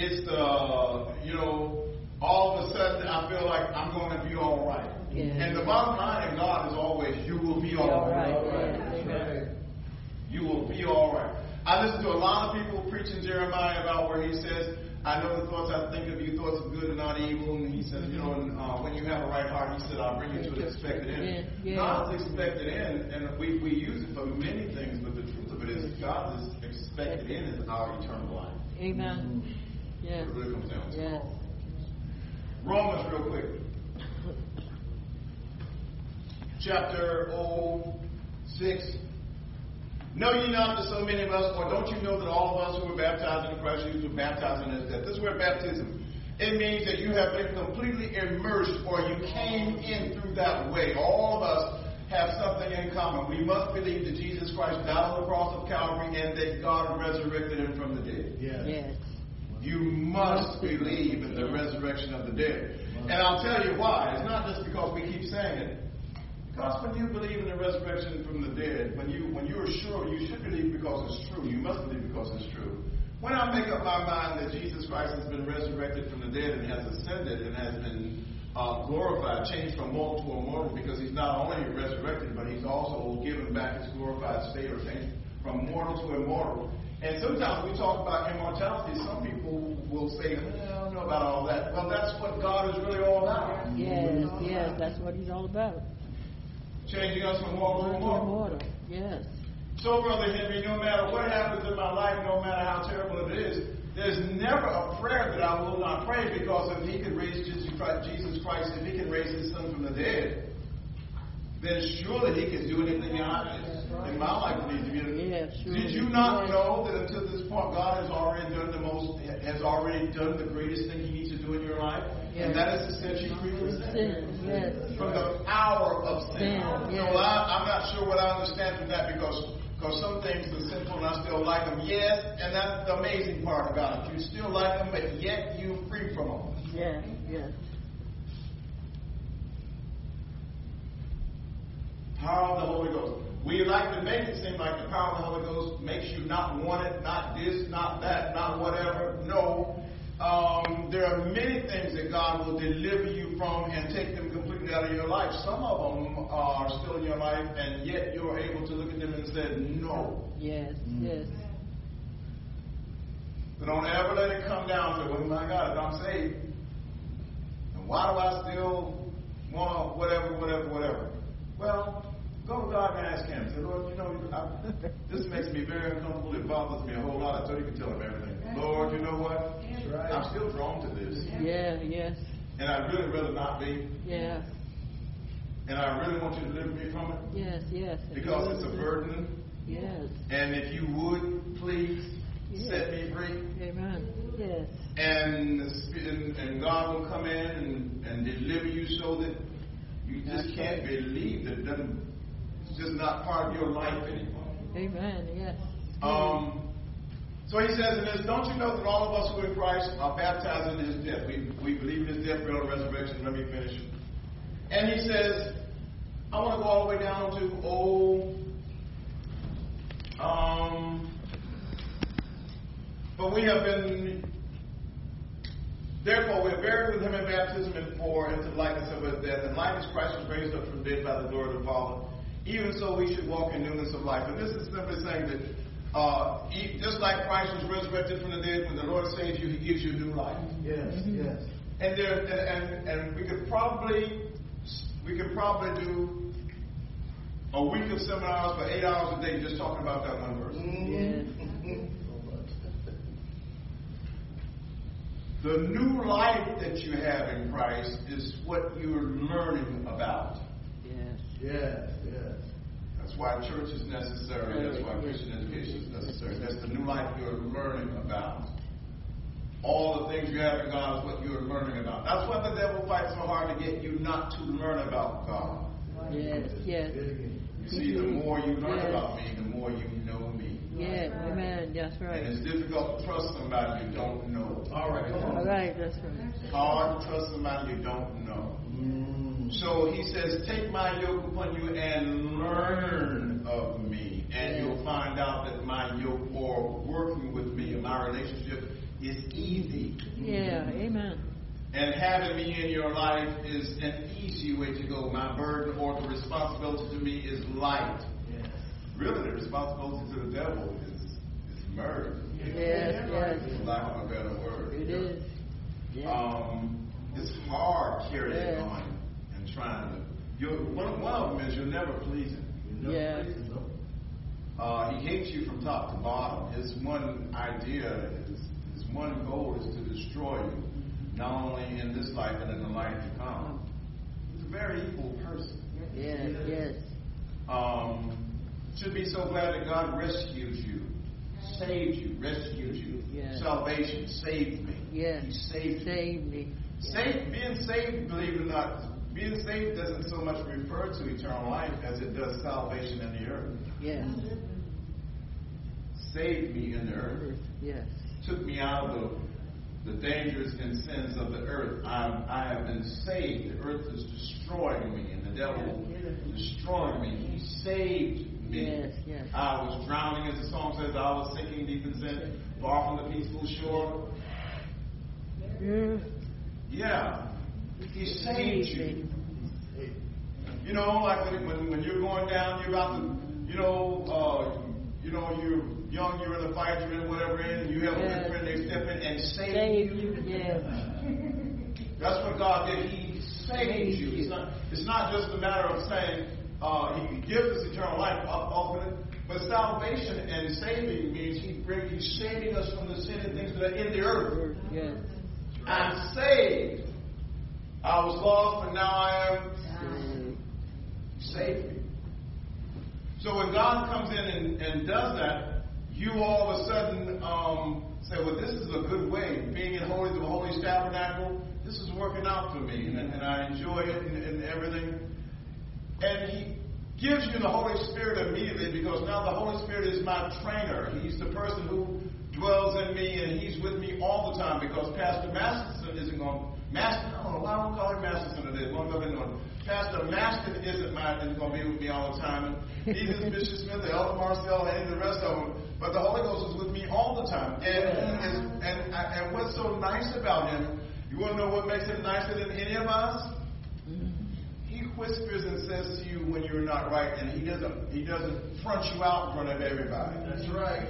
all of a sudden I feel like I'm going to be all right. Yes. And the bottom line in God is always, you will be all right. Yes. You will be all right. I listen to a lot of people preaching Jeremiah about where he says, I know the thoughts I think of you, thoughts of good and not evil. And he says, when you have a right heart, he said, I'll bring you to an expected end. Yeah. God's expected end, and we use it for many things, but the truth of it is God's expected end is our eternal life. Amen. Yes. It really comes down to Yes. Romans, real quick. Chapter 6. Know ye not that so many of us, or don't you know that all of us who were baptized into Christ Jesus were baptized in his death? This word baptism. It means that you have been completely immersed, or you came in through that way. All of us have something in common. We must believe that Jesus Christ died on the cross of Calvary and that God resurrected him from the dead. Yes. You must believe in the resurrection of the dead. And I'll tell you why. It's not just because we keep saying it. Because when you believe in the resurrection from the dead, when you are sure, you should believe because it's true. You must believe because it's true. When I make up my mind that Jesus Christ has been resurrected from the dead and has ascended and has been glorified, changed from mortal to immortal, because he's not only resurrected, but he's also given back his glorified state, or changed from mortal to immortal. And sometimes we talk about immortality. Some people will say, I don't know about all that. Well, that's what God is really all about. Yes, that's what he's all about. Changing us from mortal to immortal. Yes. So, Brother Henry, no matter what happens in my life, no matter how terrible it is, there's never a prayer that I will not pray, because if he can raise Jesus Christ, if he can raise his son from the dead, then surely he can do anything in my life that needs to be done. Yes, sure. Did you not know that until this point God has already done the greatest thing he needs to do in your life? Yes. And that is to set you free from sin. Yes. From the power of sin. Yes. So I'm not sure what I understand from that, because some things are sinful and I still like them. Yes, and that's the amazing part about it. You still like them, but yet you're free from them. Yes. Power of the Holy Ghost. We like to make it seem like the power of the Holy Ghost makes you not want it, not this, not that, not whatever. No. There are many things that God will deliver you from and take them completely out of your life. Some of them are still in your life, and yet you're able to look at them and say, no. Yes. But don't ever let it come down to, well, my God, if I'm saved, then why do I still want to whatever? Well, go to God and ask him. Say, Lord, this makes me very uncomfortable. It bothers me a whole lot. I thought you could tell him everything. Lord, you know what? Right. I'm still drawn to this. Yes. And I'd really rather not be. Yes. And I really want you to deliver me from it. Yes. Because it's a burden. Yes. And if you would, please set me free. Amen. Yes. And God will come in and deliver you so that you just can't believe that it's just not part of your life anymore. Amen. Yes. So he says in this, don't you know that all of us who are in Christ are baptized into his death? We believe in his death, burial, and resurrection. Let me finish. And he says, I want to go all the way down to, but we have been, therefore we are buried with him in baptism and into the likeness of his death. And like as Christ was raised up from the dead by the glory of the Father, even so we should walk in newness of life. And this is simply saying that Just like Christ was resurrected from the dead, when the Lord saves you, He gives you new life. Yes, yes. And we could probably do a week of seminars for 8 hours a day just talking about that one verse. Yes. The new life that you have in Christ is what you're learning about. Yes. Yes, yes. That's why church is necessary. That's why Christian education is necessary. That's the new life you're learning about. All the things you have in God is what you're learning about. That's why the devil fights so hard to get you not to learn about God. Yes. Yes. You see, the more you learn about me, the more you know me. Yes. Amen. That's right. And it's difficult to trust somebody you don't know. All right, come on. All right. That's right. It's hard to trust somebody you don't know. So he says, take my yoke upon you and learn of me. And you'll find out that my yoke, or working with me in my relationship, is easy. Yeah. Amen. And having me in your life is an easy way to go. My burden or the responsibility to me is light. Yes. Really, the responsibility to the devil is murder. Yes. Yes. For lack of a better word. It is. Yeah. It's hard carrying Yes. on and trying to. One of them is you'll never please him. Yes. He hates you from top to bottom. His one idea, his one goal is to destroy you, not only in this life and in the life to come. He's a very evil person. Yes. Yes. Should be so glad that God rescues you, saved you, rescued you. Yes. Salvation saved me. Yes. He saved me. Save me. Being saved, believe it or not, being saved doesn't so much refer to eternal life as it does salvation in the earth. Yes. Saved me in the earth. Yes. Took me out of the dangers and sins of the earth. I have been saved. The earth is destroying me, and the devil destroying me. He saved me. Yes. Yes. I was drowning, as the song says. I was sinking deep in sin, far from the peaceful shore. Yeah. He saved you. You know, like when you're going down, you're about to, you're young, you're in a fight, you're in whatever, and you have a good friend, they step in and save you. Yes. That's what God did. He saved you. It's not just a matter of saying He gives us eternal life, ultimately, but salvation and saving means He's saving us from the sin and things that are in the earth. Yes. I'm saved. I was lost, but now I am saved. Me. So when God comes in and does that, you all of a sudden say, well, this is a good way. Being in the Holy Tabernacle, this is working out for me, and I enjoy it and everything. And He gives you the Holy Spirit immediately, because now the Holy Spirit is my trainer. He's the person who dwells in me, and He's with me all the time, because Pastor Masterson isn't going to... I don't know why I don't call him Masterson today. Pastor Maston isn't going to be with me all the time. And neither is Bishop Smith, the Elder Marcel, and the rest of them. But the Holy Ghost is with me all the time. And what's so nice about Him, you want to know what makes Him nicer than any of us? He whispers and says to you when you're not right, and He doesn't front you out in front of everybody. That's right.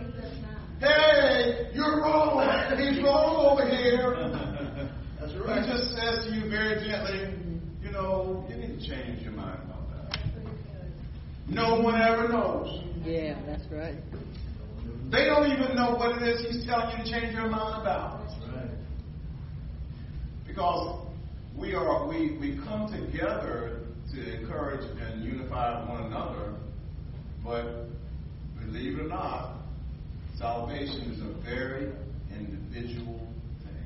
Hey, you're wrong. He's wrong over here. That's right. He just says to you very gently, you need to change your mind about that. No one ever knows. Yeah, that's right. They don't even know what it is He's telling you to change your mind about. That's right. Because we come together to encourage and unify one another, but believe it or not, salvation is a very individual thing.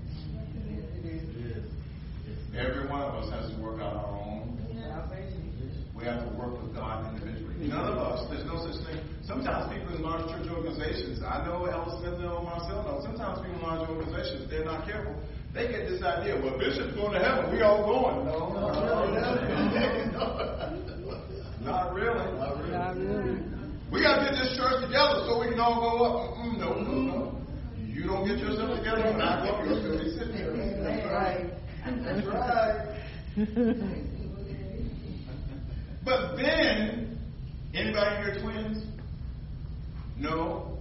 Every one of us has to work out our own. We have to work with God individually. None of us, there's no such thing. Sometimes people in large church organizations, I know Elder Smith and Marcel know, sometimes people in large organizations, if they're not careful, they get this idea, well, Bishop's going to heaven, we all going. No. Not really. Not really. We got to get this church together so we can all go up. No. You don't get yourself together when I go up, you'll still be sitting here. That's right. That's right. But then, anybody here twins? No.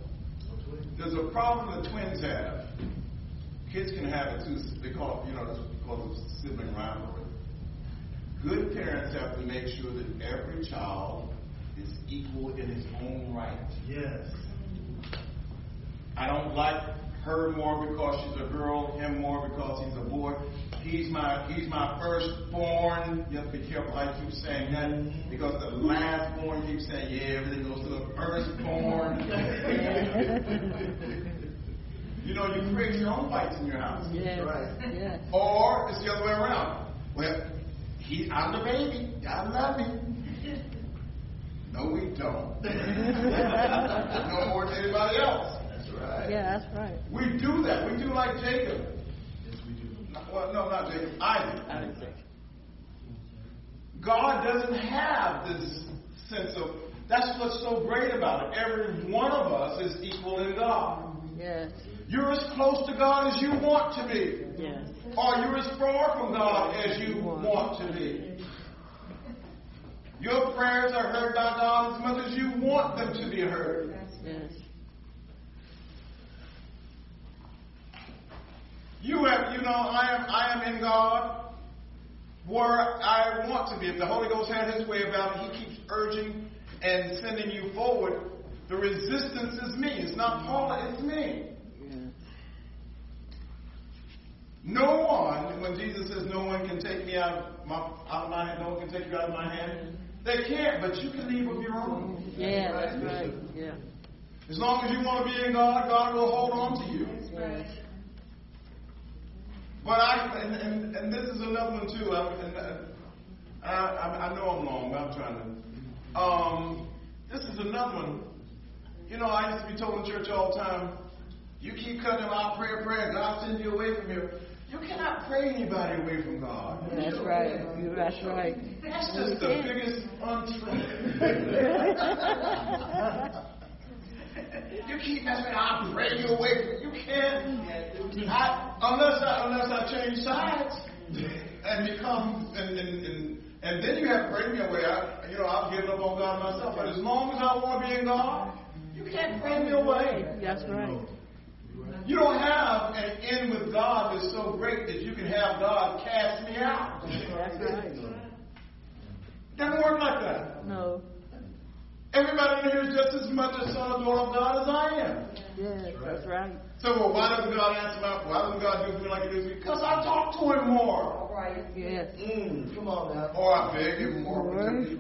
there's a problem the twins have. Kids can have it too. They call it, that's because of sibling rivalry. Good parents have to make sure that every child is equal in his own right. Yes. I don't like her more because she's a girl, him more because he's a boy. He's my firstborn. You have to be careful how you keep saying that, because the lastborn keeps saying, yeah, everything goes to the firstborn. You create your own fights in your house. Yes. Right. Yes. Or it's the other way around. Well, I'm the baby. I love him. No, we don't. No more than anybody else. That's right. Yeah, that's right. We do that. We do like Jacob. Yes, we do. Well, no, not Jacob. Isaac. Isaac. God doesn't have this sense of. That's what's so great about it. Every one of us is equal in God. Yes. You're as close to God as you want to be. Yes. Or you're as far from God as you want to be. Your prayers are heard by God as much as you want them to be heard. Yes. I am in God where I want to be. If the Holy Ghost had His way about it, He keeps urging and sending you forward. The resistance is me. It's not Paula, it's me. Yeah. No one, when Jesus says no one can take me out of my hand, no one can take you out of my hand, they can't, but you can leave of your own. Yeah, that's right. Yeah. As long as you want to be in God, God will hold on to you. Yes. But and this is another one too. I know I'm long, but I'm trying to. This is another one. I used to be told in church all the time, you keep cutting out prayer, God sends you away from here. You cannot pray anybody away from God. That's right. That's right. That's just the biggest untruth. You keep messing I'll pray you away from it. You can't. Unless I change sides and become and then you have to pray me away. I've given up on God myself. But as long as I want to be in God, you can't pray me away. That's right. You don't have an end with God that's so great that you can have God cast me out. That's right. It doesn't work like that. No. Everybody in here is just as much a son or daughter of God as I am. Yes, that's right. So, why doesn't God answer why doesn't God do for me like He does me? Because I talk to Him more. All right. Yes. Come on now. Or I beg Him more.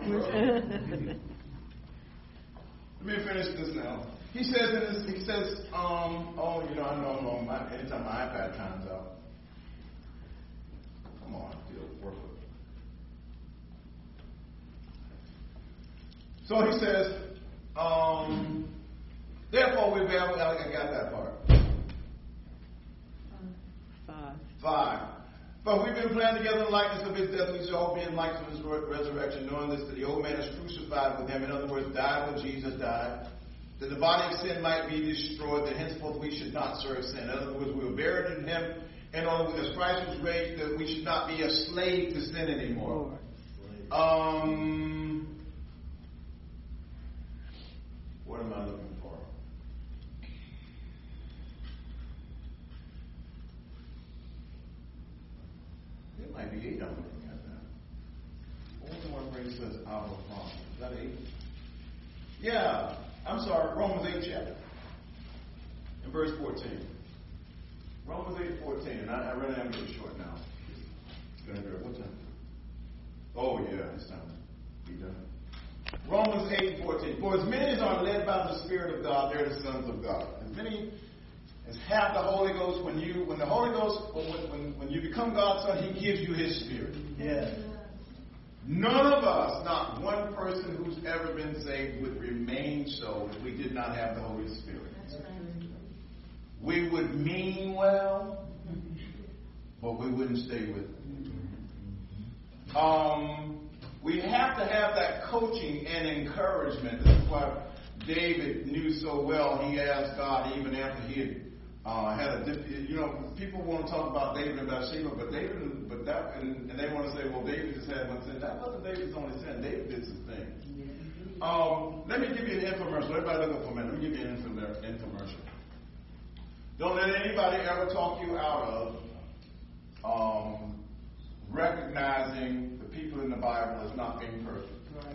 Let me finish this now. He says, I know I'm long. Anytime my iPad times out. Come on, work with it. So he says, therefore we bear, I got that part. 5. But we've been planted together in the likeness of His death, we shall all be in likeness of His resurrection, knowing this, that the old man is crucified with Him. In other words, died when Jesus died. That the body of sin might be destroyed, that henceforth we should not serve sin. In other words, we were buried in Him. In other words, as Christ was raised, that we should not be a slave to sin anymore. What am I looking for? It might be 8 I'm looking at now. Only one where it says Abba Father. Is that 8? Yeah. I'm sorry, Romans 8 chapter. In verse 14. Romans 8:14. And I really am getting short now. It's going to go. What time? Oh, yeah, it's time to be done. Romans 8:14. For as many as are led by the Spirit of God, they're the sons of God. As many as have the Holy Ghost, when you become God's son, He gives you His Spirit. Yes. None of us, not one person who's ever been saved, would remain so if we did not have the Holy Spirit. We would mean well, but we wouldn't stay with Him. We have to have that coaching and encouragement. This is why David knew so well. He asked God even after he had people want to talk about David and Bathsheba, and they want to say, well, David just had one sin. That wasn't David's only sin. David did some things. Let me give you an infomercial. Everybody look up for a minute. Let me give you an infomercial. Don't let anybody ever talk you out of recognizing the people in the Bible as not being perfect. Right.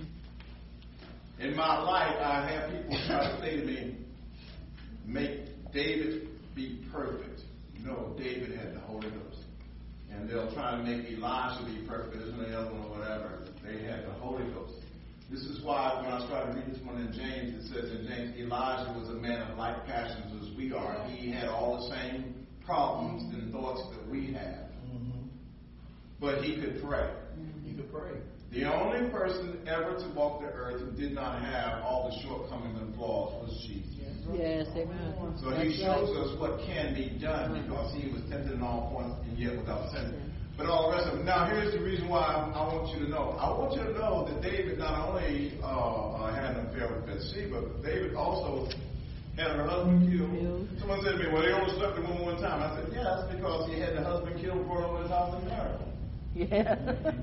In my life, I have people try to say to me, make David be perfect. No, David had the Holy Ghost. And they'll try to make Elijah be perfect, isn't the other one or whatever. They had the Holy Ghost. This is why when I started reading this one in James, it says in James, Elijah was a man of like passions as we are. He had all the same problems and thoughts that we have. But he could pray. You could pray. The only person ever to walk the earth who did not have all the shortcomings and flaws was Jesus. Yes, amen. So he shows us what can be done because he was tempted in all points and yet without sin. But all the rest of it. Now here's the reason why I want you to know. I want you to know that David not only had an affair with Bathsheba, but David also had her husband killed. Someone said to me, well, they only slept with one time. I said, yeah, that's because he had the husband killed, brought over his house and married her. Yeah.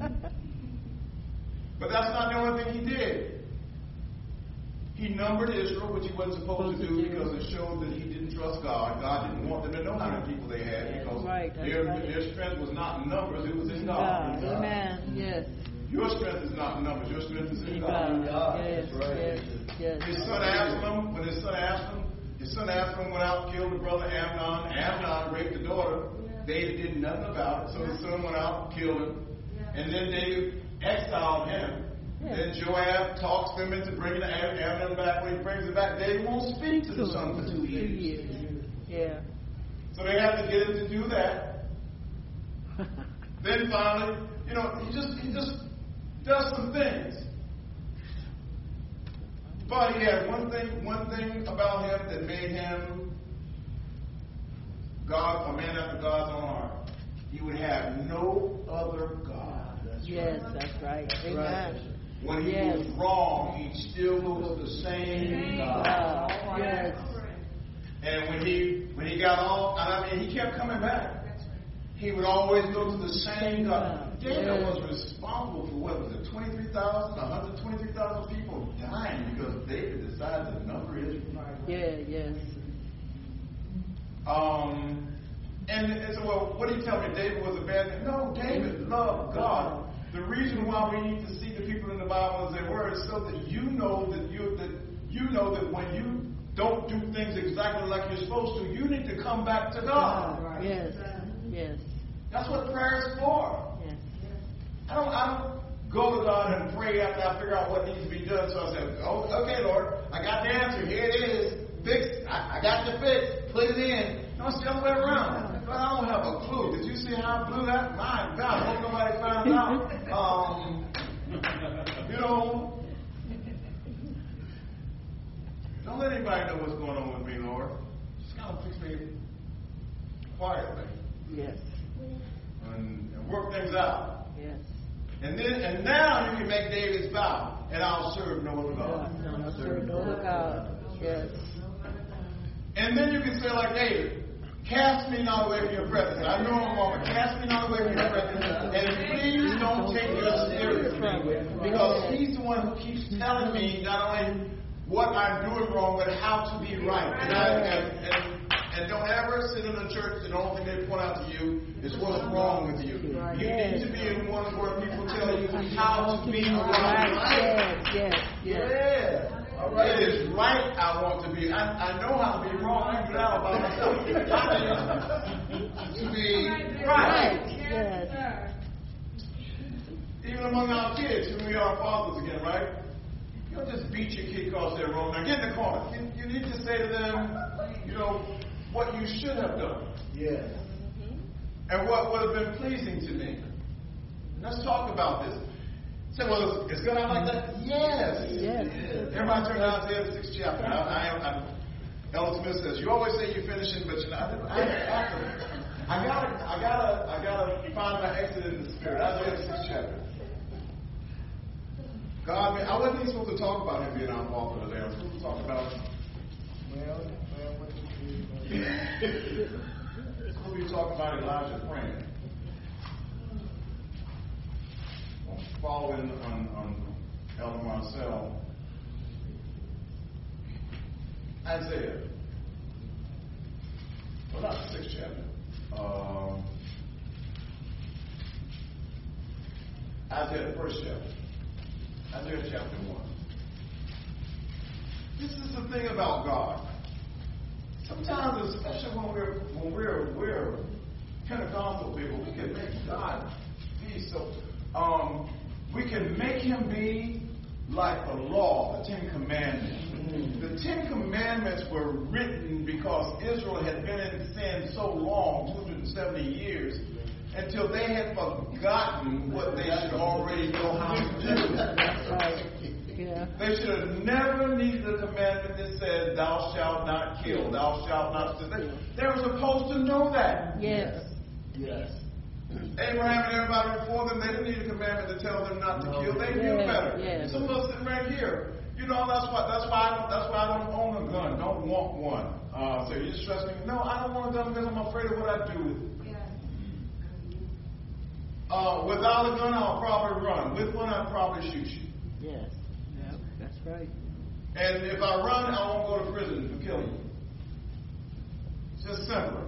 But that's not the only thing he did. He numbered Israel, which he wasn't supposed to do because it showed that he didn't trust God. God didn't want them to know how many people they had because their strength was not in numbers, it was in God. Amen. Yes. Your strength is not in numbers, your strength is in God. Yes, yes. His son Absalom, when his son Absalom went out and killed the brother Amnon. Amnon raped the daughter. David did nothing about it, so his son went out and killed him. And then David exiled him. Then Joab talks them into bringing Amnon back. When he brings him back, David won't speak to the son for 2 years. Yeah. So they have to get him to do that. Then finally, he just does some things. But he had one thing about him that made him a man after God's own heart. He would have no other God. That's right. Amen. When he was wrong, he still goes to the same God. Yes. And when he got off, he kept coming back. He would always go to the same God. David was responsible for, 123,000 people dying because David decided to number Israel. Yes. And so, well, what do you tell me? David was a bad man? No, David loved God. The reason why we need to see the people in the Bible as they were is so that you know that when you don't do things exactly like you're supposed to, you need to come back to God. Yes. That's what prayer is for. Yes. I don't go to God and pray after I figure out what needs to be done. So I said, okay, Lord, I got the answer. Here it is. Fix it. I got the fix. Put it in. No, it's the other way around. But I don't have a clue. Did you see how I blew that? My God, I hope nobody found out. Don't let anybody know what's going on with me, Lord. Just kind of fix me quietly. Yes. And work things out. Yes. And now you can make David's vow, and I'll serve no other God. I'll serve no other God. Yes. And then you can say like David, cast me not away from your presence. I know I'm wrong, but cast me not away from your presence. And please don't take your spirit from me. Because he's the one who keeps telling me not only what I'm doing wrong, but how to be right. And don't ever sit in a church and the only thing they point out to you is what's wrong with you. You need to be in one where people tell you how to be right. Yes. All right. It is right I want to be. I know how to be wrong. I can do that by myself. I need to be right. Yes. Even among our kids, who we are fathers again, right? You don't just beat your kid because they're wrong. Now get in the corner. You need to say to them, what you should have done. Yes. And what would have been pleasing to me. Let's talk about this. Say, well, it's going on like that? Yes. Everybody turn to Isaiah the 6th chapter. Ellen Smith says, you always say you're finishing, but you're not. I gotta find my exit in the spirit. Isaiah the 6th chapter. God, I wasn't even supposed to talk about him being our author today. I was supposed to talk about supposed to be talking about Elijah praying. Following on Elder Marcel, Isaiah. well, not the 6th chapter. Isaiah, the 1st chapter. Isaiah chapter 1. This is the thing about God. Sometimes, especially when we're Pentecostal people, we can make God be so. We can make him be like the law, the 10 Commandments. The 10 Commandments were written because Israel had been in sin so long, 270 years, until they had forgotten what they should already know how to do. Yeah. They should have never needed a commandment that says, thou shalt not kill, thou shalt not steal. They were supposed to know that. Yes. Yes. Abraham and everybody before them, they didn't need a commandment to tell them not to kill. They knew better. Yes. Some of us sitting right here. You know, that's why I don't own a gun. Don't want one. So you just trust me? No, I don't want a gun because I'm afraid of what I do with it. Without a gun, I'll probably run. With one, I'll probably shoot you. Yes. Yeah, that's right. And if I run, I won't go to prison for killing you. It's just simpler.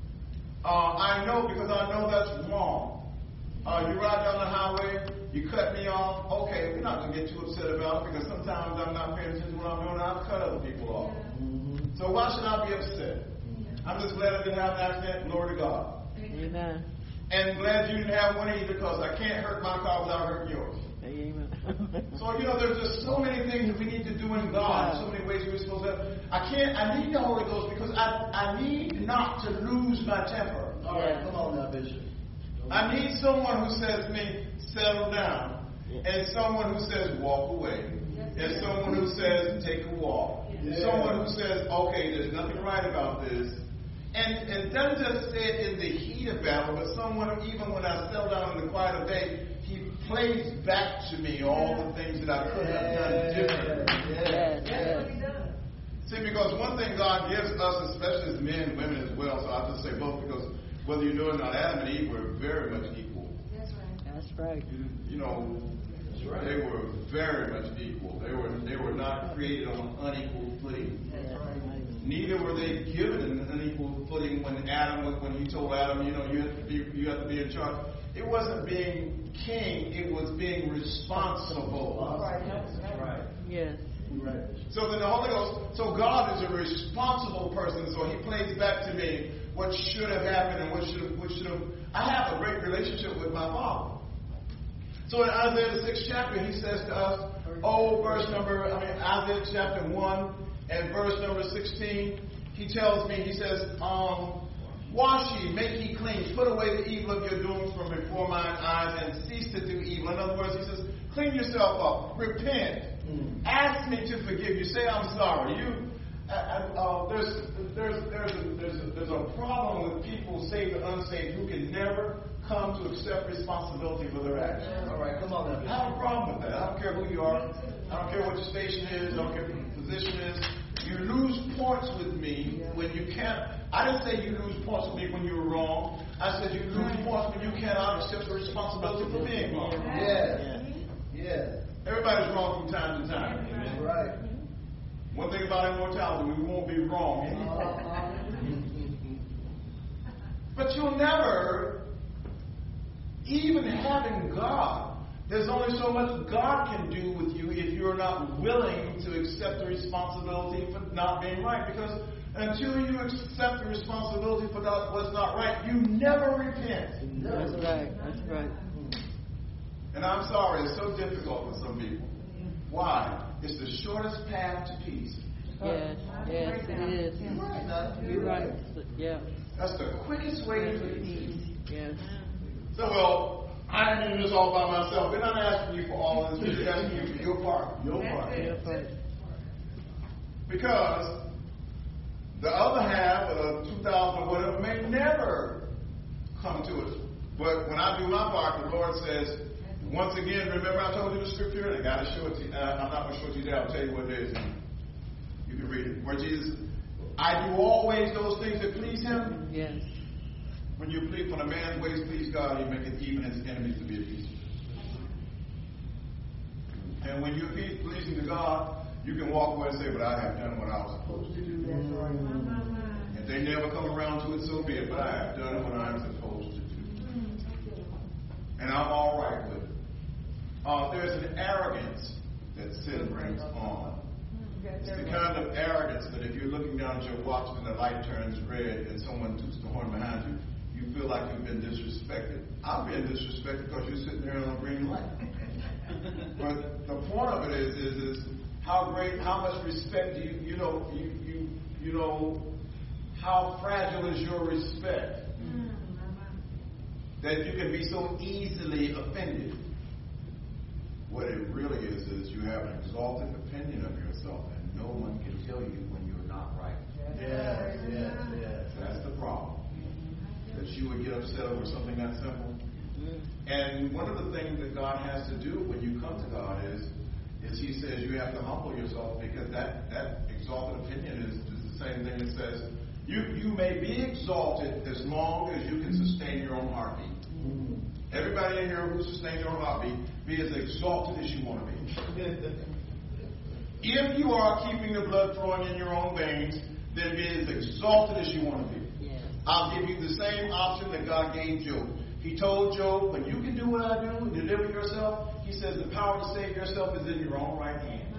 I know because I know that's wrong. You ride down the highway, you cut me off. Okay, we're not going to get too upset about it because sometimes I'm not paying attention to what I'm doing and I've cut other people off. Mm-hmm. So why should I be upset? I'm just glad I didn't have an accident. Glory to God. Amen. And glad you didn't have one either because I can't hurt my car without hurting yours. Amen. So, there's just so many things that we need to do in God, so many ways we're supposed to. I need the Holy Ghost because I need not to lose my temper. All right, come on now, Bishop. I need someone who says to me, settle down. And someone who says, walk away. And someone who says, take a walk. Someone who says, okay, there's nothing right about this. And doesn't just say it in the heat of battle, but someone, even when I settle down in the quiet of day, he plays back to me all the things that I could have done differently. Yes. See, because one thing God gives us, especially as men and women as well, so I'll just say both, because whether you know it or not, Adam and Eve were very much equal. That's right. They were very much equal. They were not created on an unequal footing. Neither were they given an unequal footing when he told Adam, you have to be in charge. It wasn't being king, it was being responsible. That's right. Yes. Right. So then the Holy Ghost, so God is a responsible person, so he plays back to me what should have happened and what should have. I have a great relationship with my Father. So in Isaiah the 6th chapter, he says to us, Isaiah chapter 1 and verse number 16, he tells me, he says, wash ye, make ye clean, put away the evil of your doings from before mine eyes, and cease to do evil. In other words, he says, clean yourself up, repent, ask me to forgive you, say I'm sorry. There's a problem with people, saved or unsaved, who can never come to accept responsibility for their actions. All right, come on now. I have a problem with that. I don't care who you are. I don't care what your station is. I don't care what your position is. You lose points with me when you can't. I didn't say you lose points with me when you were wrong. I said you lose points when you cannot accept the responsibility for being wrong. Yes. Everybody's wrong from time to time. That's right. One thing about immortality, we won't be wrong. But you'll never, even having God, there's only so much God can do with you if you're not willing to accept the responsibility for not being right. Because until you accept the responsibility for what's not right, you never repent. That's right. That's right. And I'm sorry, it's so difficult for some people. Why? It's the shortest path to peace. Yes, it is. You're right. Yeah. That's the quickest way to peace. Yes. So, well, I didn't do this all by myself. We're not asking you for all this. We're just asking you for your part. Your part. Because the other half of 2,000 or whatever may never come to us. But when I do my part, the Lord says, once again, remember I told you the scripture, and I got to show it to you. I'm not going to show it to you today. I'll tell you what it is. You can read it. Where Jesus, I do always those things that please him. Yes. When a man's ways please God, he maketh even his enemies to be at peace. And when you're pleasing to God, you can walk away and say, but I have done what I was supposed to do. And they never come around to it, so be it. But I have done what I'm supposed to do. And I'm all right with it. There's an arrogance that sin brings on. It's the kind of arrogance that if you're looking down at your watch and the light turns red and someone toots the horn behind you, you feel like you've been disrespected. I'm being disrespected because you're sitting there on a green light. But the point of it is how much respect do you know, how fragile is your respect that you can be so easily offended. What it really is you have an exalted opinion of yourself, and no one can tell you when you're not right. Yes. That's the problem. That you would get upset over something that simple. And one of the things that God has to do when you come to God is He says you have to humble yourself, because that exalted opinion is the same thing that says you may be exalted as long as you can sustain your own heartbeat. Everybody in here who sustains your own heartbeat, be as exalted as you want to be. If you are keeping the blood flowing in your own veins, then be as exalted as you want to be. Yes. I'll give you the same option that God gave Job. He told Job, when you can do what I do and deliver yourself, He says the power to save yourself is in your own right hand.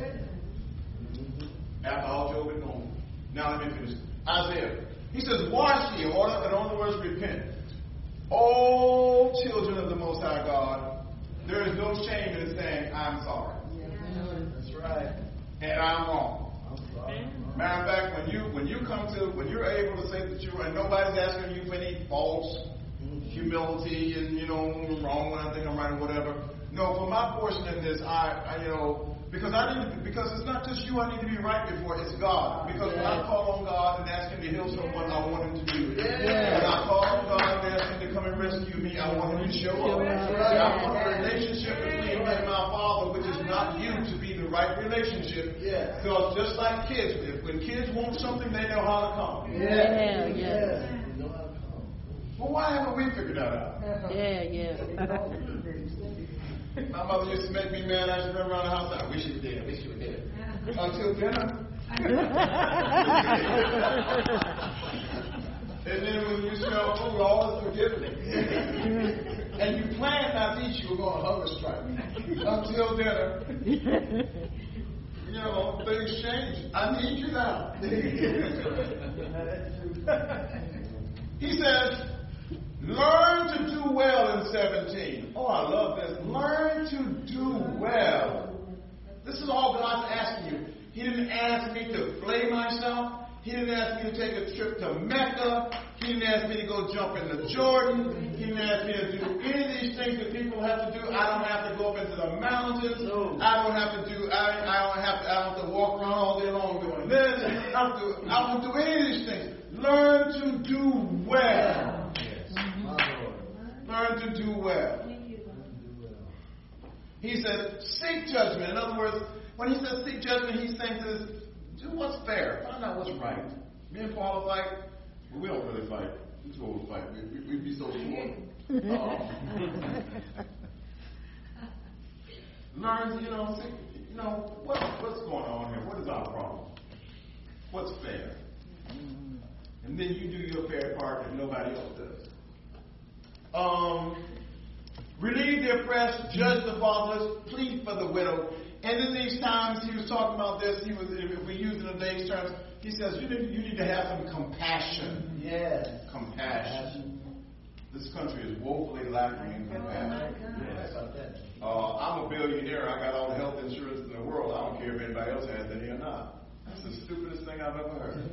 After all Job had gone. Now let me finish. Isaiah. He says, wash ye, or in other words, repent. O children of the Most High God, there is no shame in saying, I'm sorry. That's right. And I'm wrong. Matter of fact, when you're able to say that and nobody's asking you for any false humility and, wrong when I think I'm right or whatever. No, for my portion in this, because it's not just you I need to be right before, it's God. Because when I call on God and ask Him to heal someone, I want Him to do it. When I call on God and ask Him to come and rescue me, I want Him to show up. I want the relationship between me and my Father, which is not you, to be the right relationship. Because just like kids, when kids want something, they know how to come. Well, why haven't we figured that out? My mother used to make me mad. I used to run around the house. I wish you were dead. I wish you were dead. Until dinner. And then when you smell food, all is forgiven. And you planned not to eat, you were going to hunger strike. Until dinner. Things change. I need you now. He says, learn to do well in 17. Oh, I love this. Learn to do well. This is all God's asking you. He didn't ask me to flay myself. He didn't ask me to take a trip to Mecca. He didn't ask me to go jump into Jordan. He didn't ask me to do any of these things that people have to do. I don't have to go up into the mountains. I don't have to walk around all day long doing this. I don't do any of these things. Learn to do well. Learn to do well. He said, seek judgment. In other words, when he says seek judgment, he's saying to this, do what's fair. Find out what's right. Me and Paul fight. Well, we don't really fight. That's what we fight. We'd be so short. Learn, what's going on here? What is our problem? What's fair? And then you do your fair part that nobody else does. Relieve the oppressed, judge the fatherless, plead for the widow. And in these times, he was talking about this. If we use it in today's terms, he says you need to have some compassion. Yes. Compassion. This country is woefully lacking in compassion. Yes. I'm a billionaire. I got all the health insurance in the world. I don't care if anybody else has any or not. That's the stupidest thing I've ever heard.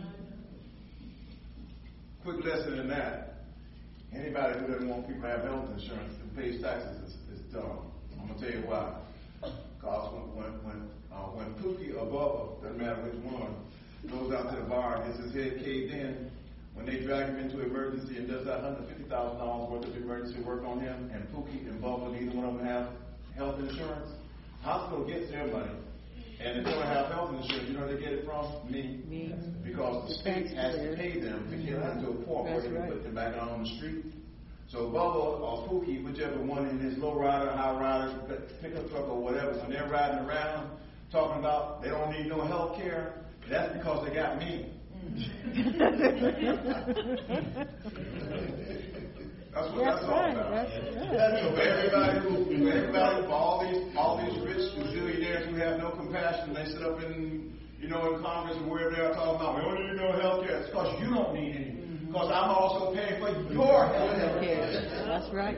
Quick lesson in that. Anybody who doesn't want people to have health insurance and pays taxes is dumb. I'm going to tell you why. Because when Pookie or Bubba, doesn't matter which one, goes out to the bar and gets his head caved in, when they drag him into emergency and does that $150,000 worth of emergency work on him, and Pookie and Bubba, neither one of them have health insurance, hospital gets their money. And if they don't have health insurance, you know where they get it from? Me. Because the state has to pay them to get them to a point where they can put them back out on the street. So Bubba or Pookie, whichever one in his low rider, high rider, pickup truck or whatever, when they're riding around talking about they don't need no health care, that's because they got me. That's what that's all about. So for everybody for all these rich gazillionaires who have no compassion, they sit up in Congress or wherever they are talking about, we don't need no health care. It's because you don't need any. Because I'm also paying for your health care. That's right.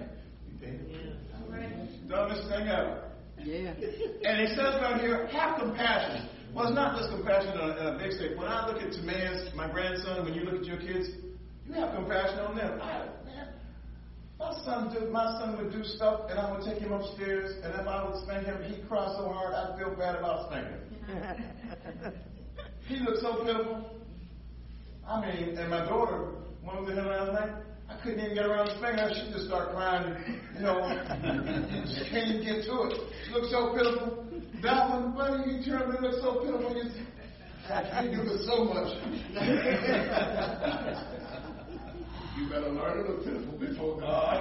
Dumbest thing ever. Yeah. And it says right here, have compassion. Well, it's not just compassion in a big state. When I look at my grandson, when you look at your kids, you have compassion on them. My son would do stuff, and I would take him upstairs, and if I would spank him, he'd cry so hard, I'd feel bad about spanking him. He looked so pitiful. I mean, and my daughter, when I was at him last night, I couldn't even get around to spanking her. She'd just start crying, She can't even get to it. She looked so pitiful. That one, buddy, you turned to look so pitiful. You do it so much. You better learn to look pitiful before God.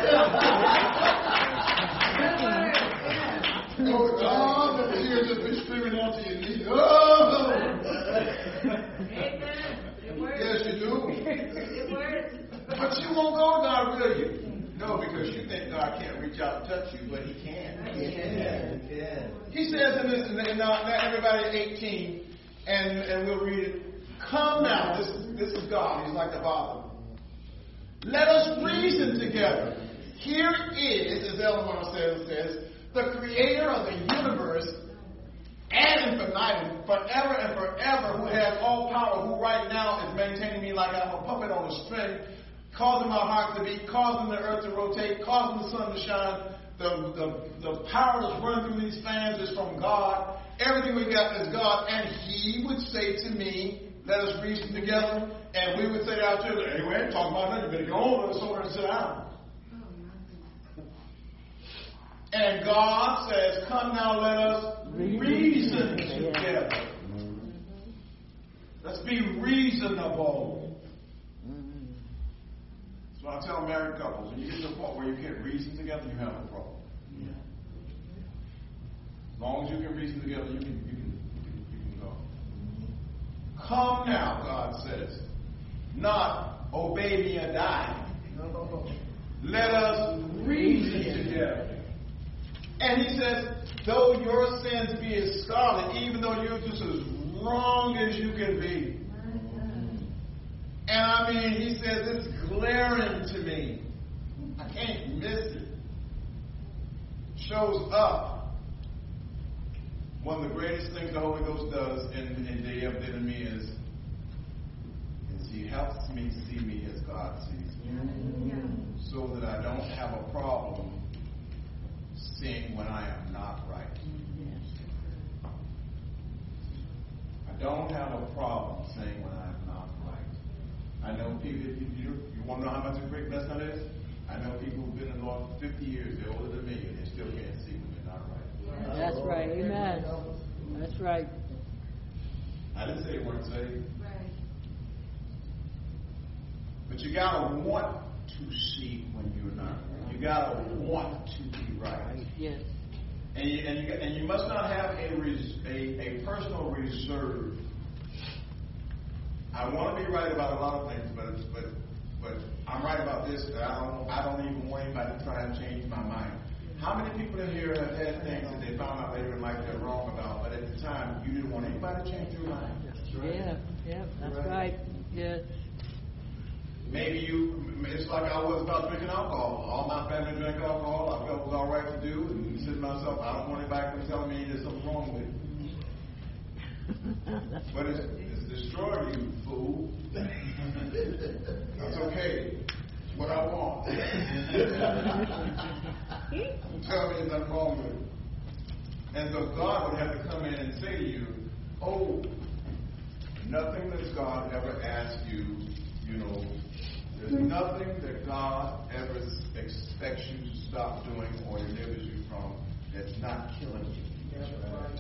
Oh, God, the tears just be streaming out to your knees. Oh! Yes, you do. But you won't go to God, will you? No, because you think God can't reach out and touch you, but He can. He says in everybody 18, and we'll read it. Come now. This is God. He's like the Father. Let us reason together. Here is, as Eleanor says, the Creator of the universe and infinitum, forever and forever, who has all power, who right now is maintaining me like I'm a puppet on a string, causing my heart to beat, causing the earth to rotate, causing the sun to shine. The power that's running through these fans is from God. Everything we got is God. And He would say to me, let us reason together. And we would say to our children, hey, we ain't talking about that. You better go over somewhere and sit down. And God says, come now, let us reason together. Let's be reasonable. So I tell married couples, when you get to the point where you can't reason together, you have a problem. As long as you can reason together, you can go. Come now, God says. Not obey me or die. Let us reason together. And He says, though your sins be as scarlet, even though you're just as wrong as you can be. And I mean, He says, it's glaring to me. I can't miss it. Shows up. One of the greatest things the Holy Ghost does in Day of the Me is He helps me see me as God sees me. So that I don't have a problem seeing when I am not right. I don't have a problem saying when I am not right. I know people, you want to know how much a great blessing that is? I know people who've been in the Lord for 50 years, they're older than me, and they still can't see when they're not right. That's right, amen. That's right. I didn't say they weren't saved. Right. But you gotta want to see when you're not right. You gotta want to be right. Yes. And you must not have a personal reserve. I want to be right about a lot of things, but I'm right about this. I don't even want anybody to try and change my mind. How many people in here have had things that they found out later in life they're wrong about, but at the time you didn't want anybody to change your mind? Yeah, that's right. Yes. Maybe it's like I was about drinking alcohol. All my family drank alcohol. I felt it was all right to do, and said to myself, I don't want anybody telling me there's something wrong with it. But it's destroyed you, fool. That's okay. It's what I want. Tell me there's nothing wrong with it. And so God would have to come in and say to you, oh, nothing that God ever asked you, there's nothing that God ever expects you to stop doing or delivers you from that's not killing you. That's right.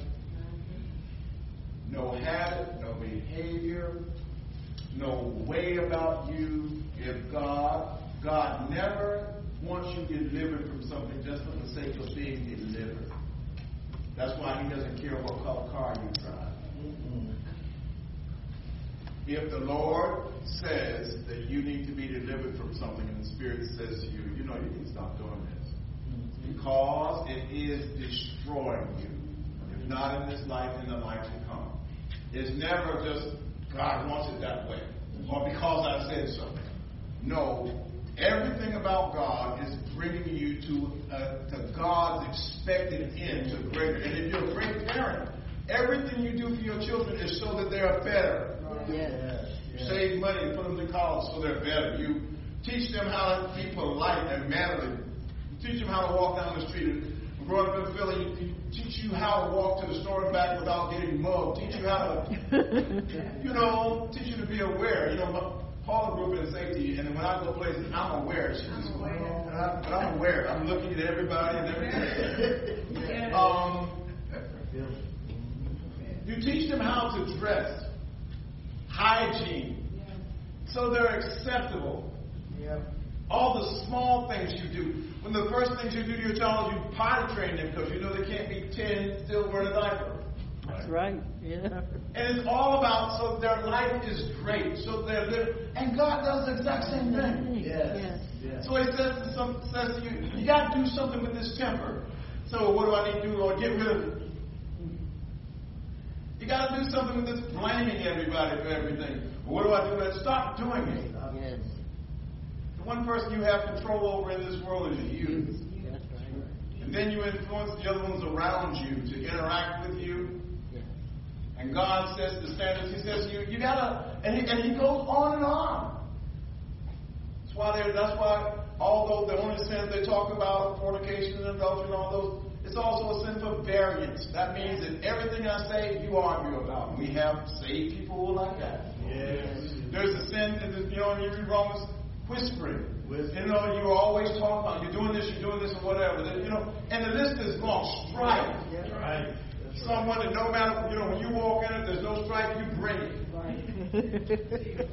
No habit, no behavior, no way about you. If God never wants you delivered from something just for the sake of being delivered. That's why He doesn't care what color car you drive. If the Lord says that you need to be delivered from something and the Spirit says to you, you know, you need to stop doing this. Because it is destroying you. If not in this life, in the life to come. It's never just God wants it that way. Or because I said so. No. Everything about God is bringing you to God's expected end, to greater. And if you're a great parent, everything you do for your children is so that they are better. Yes. You save money, put them to college so they're better. You teach them how to be polite and mannerly. You teach them how to walk down the street. And growing up in Philly, you teach you how to walk to the store and back without getting mugged. Teach you how to, teach you to be aware. Paula grew up in safety, and when I go places, I'm aware. But I'm aware. I'm looking at everybody and everything. You teach them how to dress. Hygiene. So they're acceptable. All the small things you do. When the first things you do to your child is you potty train them because you know they can't be 10 still wearing a diaper. That's right. Yeah. And it's all about so their life is great. So they're living. And God does the exact same thing. Yes. So he says to you, you got to do something with this temper. So what do I need to do, Lord? Get rid of it. You got to do something with this blaming everybody for everything. What do I do with it? Stop doing it. Yes. The one person you have control over in this world is you. That's right. And then you influence the other ones around you to interact with you. And God sets the standards. He says you gotta, and he goes on and on. That's why although the only sins they talk about, fornication and adultery and all those, it's also a sin for variance. That means that everything I say, you argue about. We have saved people who are like that. Yes. There's a sin, you read Romans, whispering. You always talk about you're doing this, and whatever. And the list is long. Strife. Right. Someone that no matter, when you walk in it, there's no strife, you bring it. Right.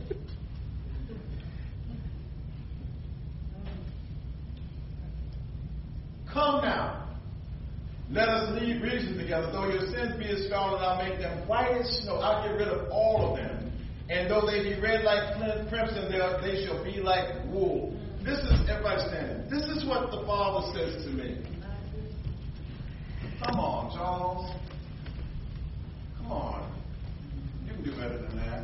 Come now. Let us reason together. Though your sins be as scarlet, I'll make them white as snow. I'll get rid of all of them. And though they be red like crimson, they shall be like wool. This is, everybody standing. This is what the Father says to me. Come on, Charles. Come on. You can do better than that.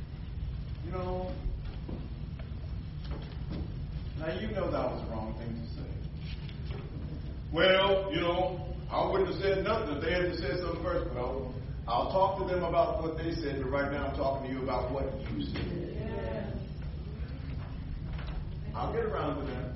Now you know that was the wrong thing to say. Well, I wouldn't have said nothing if they hadn't said something first. Well, I'll talk to them about what they said, but right now I'm talking to you about what you said. Yes. I'll get around to that.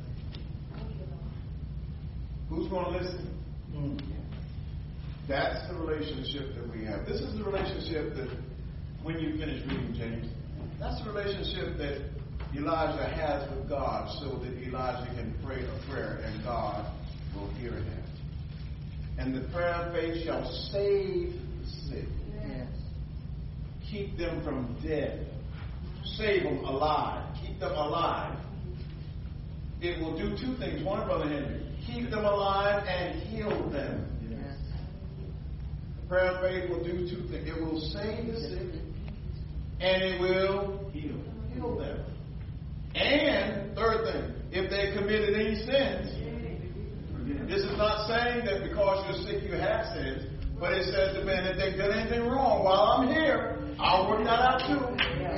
Who's going to listen? That's the relationship that we have. This is the relationship that, when you finish reading James, that's the relationship that Elijah has with God so that Elijah can pray a prayer and God will hear him. And the prayer of faith shall save the sick. Yes. Keep them from death. Save them alive. Keep them alive. It will do two things. One, Brother Henry. Keep them alive and heal them. Yes. The prayer of faith will do two things. It will save the sick and it will heal them. And, third thing, if they committed any sins, this is not saying that because you're sick you have sins, but it says that, man, if they've done anything wrong while I'm here, I'll work that out too.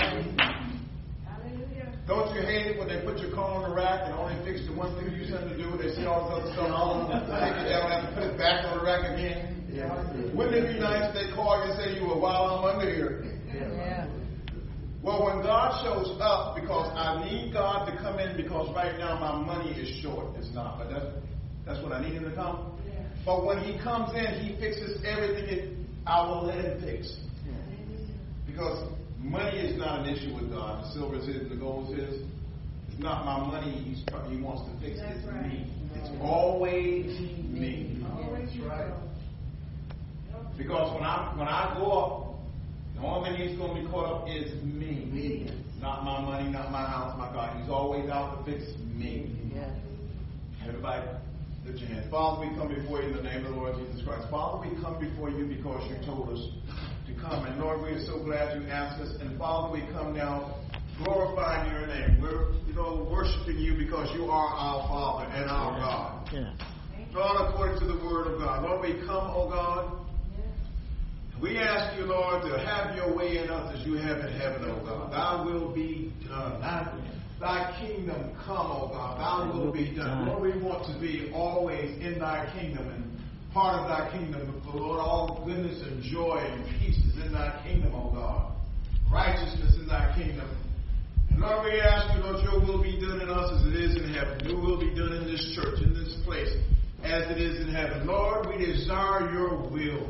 Don't you hate it when they put your car on the rack and only fix the one thing you sent them to do? They see all this other stuff, all take it down, have to put it back on the rack again. Wouldn't it be nice if they called you and said you were while I'm under here? Well, when God shows up, because I need God to come in, because right now my money is short. It's not, but that's what I need him to come. Yeah. But when he comes in, he fixes everything I will let him fix. Yeah. Because money is not an issue with God. The silver is his, the gold is his. It's not my money he wants to fix. That's it's right. Me. It's always me. Always right. Because when I go up, the only thing he's going to be caught up is me. Not my money, not my house, my God. He's always out to fix me. Yes. Everybody, lift your hands. Father, we come before you in the name of the Lord Jesus Christ. Father, we come before you because you told us to come. And Lord, we are so glad you asked us. And Father, we come now glorifying your name. We're, worshiping you because you are our Father and our God. Yeah. Lord, according to the word of God. Lord, we come, oh God. We ask you, Lord, to have your way in us as you have in heaven, oh God. Thy will be done. Thy kingdom come, oh God. Thy will be done. Lord, we want to be always in thy kingdom and part of thy kingdom. Lord, all goodness and joy and peace is in thy kingdom, oh God. Righteousness in thy kingdom. And Lord, we ask you, Lord, your will be done in us as it is in heaven. Your will be done in this church, in this place, as it is in heaven. Lord, we desire your will.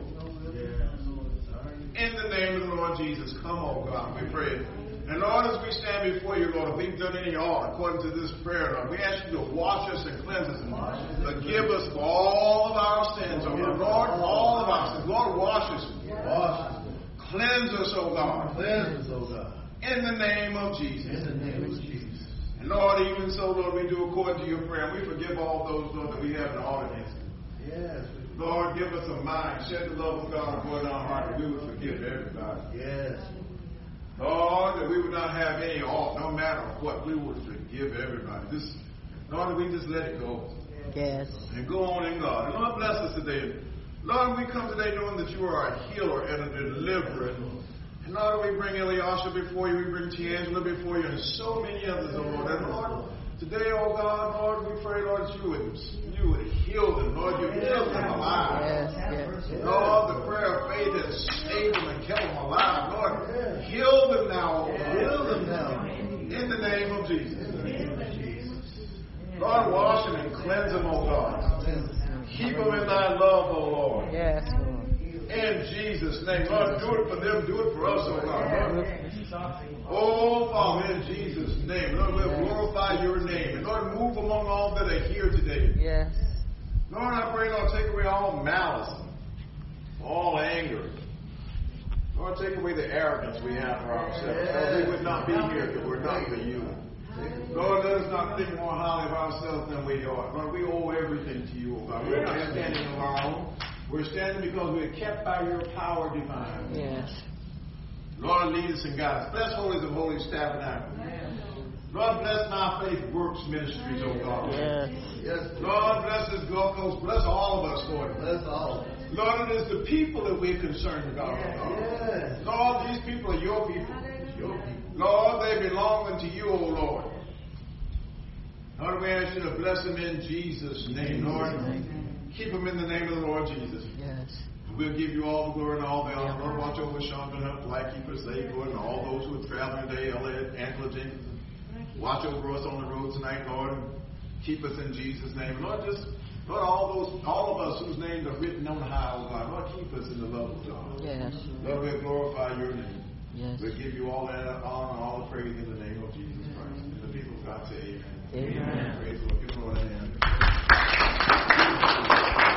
In the name of the Lord Jesus, come, oh God, we pray. And Lord, as we stand before you, Lord, if we've done any harm according to this prayer, Lord, we ask you to wash us and cleanse us and forgive us for all of our sins, oh God. Lord, all of our sins. Lord, wash us. Cleanse us, oh God. Cleanse us, oh God. In the name of Jesus. In the name of Jesus. And Lord, even so, Lord, we do according to your prayer. We forgive all those, Lord, that we have in ought against you. Yes. Lord, give us a mind. Shed the love of God upon our heart that we would forgive everybody. Yes. Lord, that we would not have any ought, no matter what. We would forgive everybody. Lord, we just let it go. Yes. And go on in God. And Lord, bless us today. Lord, we come today knowing that you are a healer and a deliverer. And Lord, we bring Eliasha before you. We bring Tiangela before you. And so many others, oh Lord. And Lord, today, oh God, Lord, we pray, Lord, that you would heal them. Lord, you heal them alive. Yes. Lord, the prayer of faith has saved them and kept them alive. Lord, heal them now, oh God. Heal them now. In the name of Jesus. Lord, wash them and cleanse them, oh God. Keep them in thy love, oh Lord. Yes, Lord. In Jesus' name. Lord, do it for them. Do it for us, oh God. Lord. Oh, Father, in Jesus' name. Lord, we'll glorify your name. And Lord, move among all that are here today. Yes. Lord, I pray, Lord, take away all malice, all anger. Lord, take away the arrogance we have for ourselves. Lord, we would not be here if it were not for you. Lord, let us not think more highly of ourselves than we ought. Lord, we owe everything to you, oh God. We're not standing on our own. We're standing because we're kept by your power divine. Yes. Lord, lead us and guide us. Bless Holies of Holies Tabernacle. Lord, bless My Faith Works Ministries, oh God. Yes. Yes. Lord, bless this Gulf Coast. Bless all of us, Lord. Bless all. Lord, it is the people that we're concerned about, oh God. Yes. Lord, these people are your people. Your people. Lord, they belong unto you, O Lord. Lord, we ask you to bless them in Jesus' name, Lord. Keep them in the name of the Lord Jesus. Yes. We'll give you all the glory and all the honor. Lord, watch over Sean and her flag keepers, Lord, and all those who are traveling today, Elliot, Angela Jenkins. Watch over us on the road tonight, Lord. Keep us in Jesus' name. Lord, Lord, all of us whose names are written on high, oh God, Lord, keep us in the love of God. Yes. Lord, we'll glorify your name. Yes. We'll give you all that honor and all the praise in the name of Jesus Christ. And the people of God say amen. Amen. Praise the Lord. Give the Lord a hand.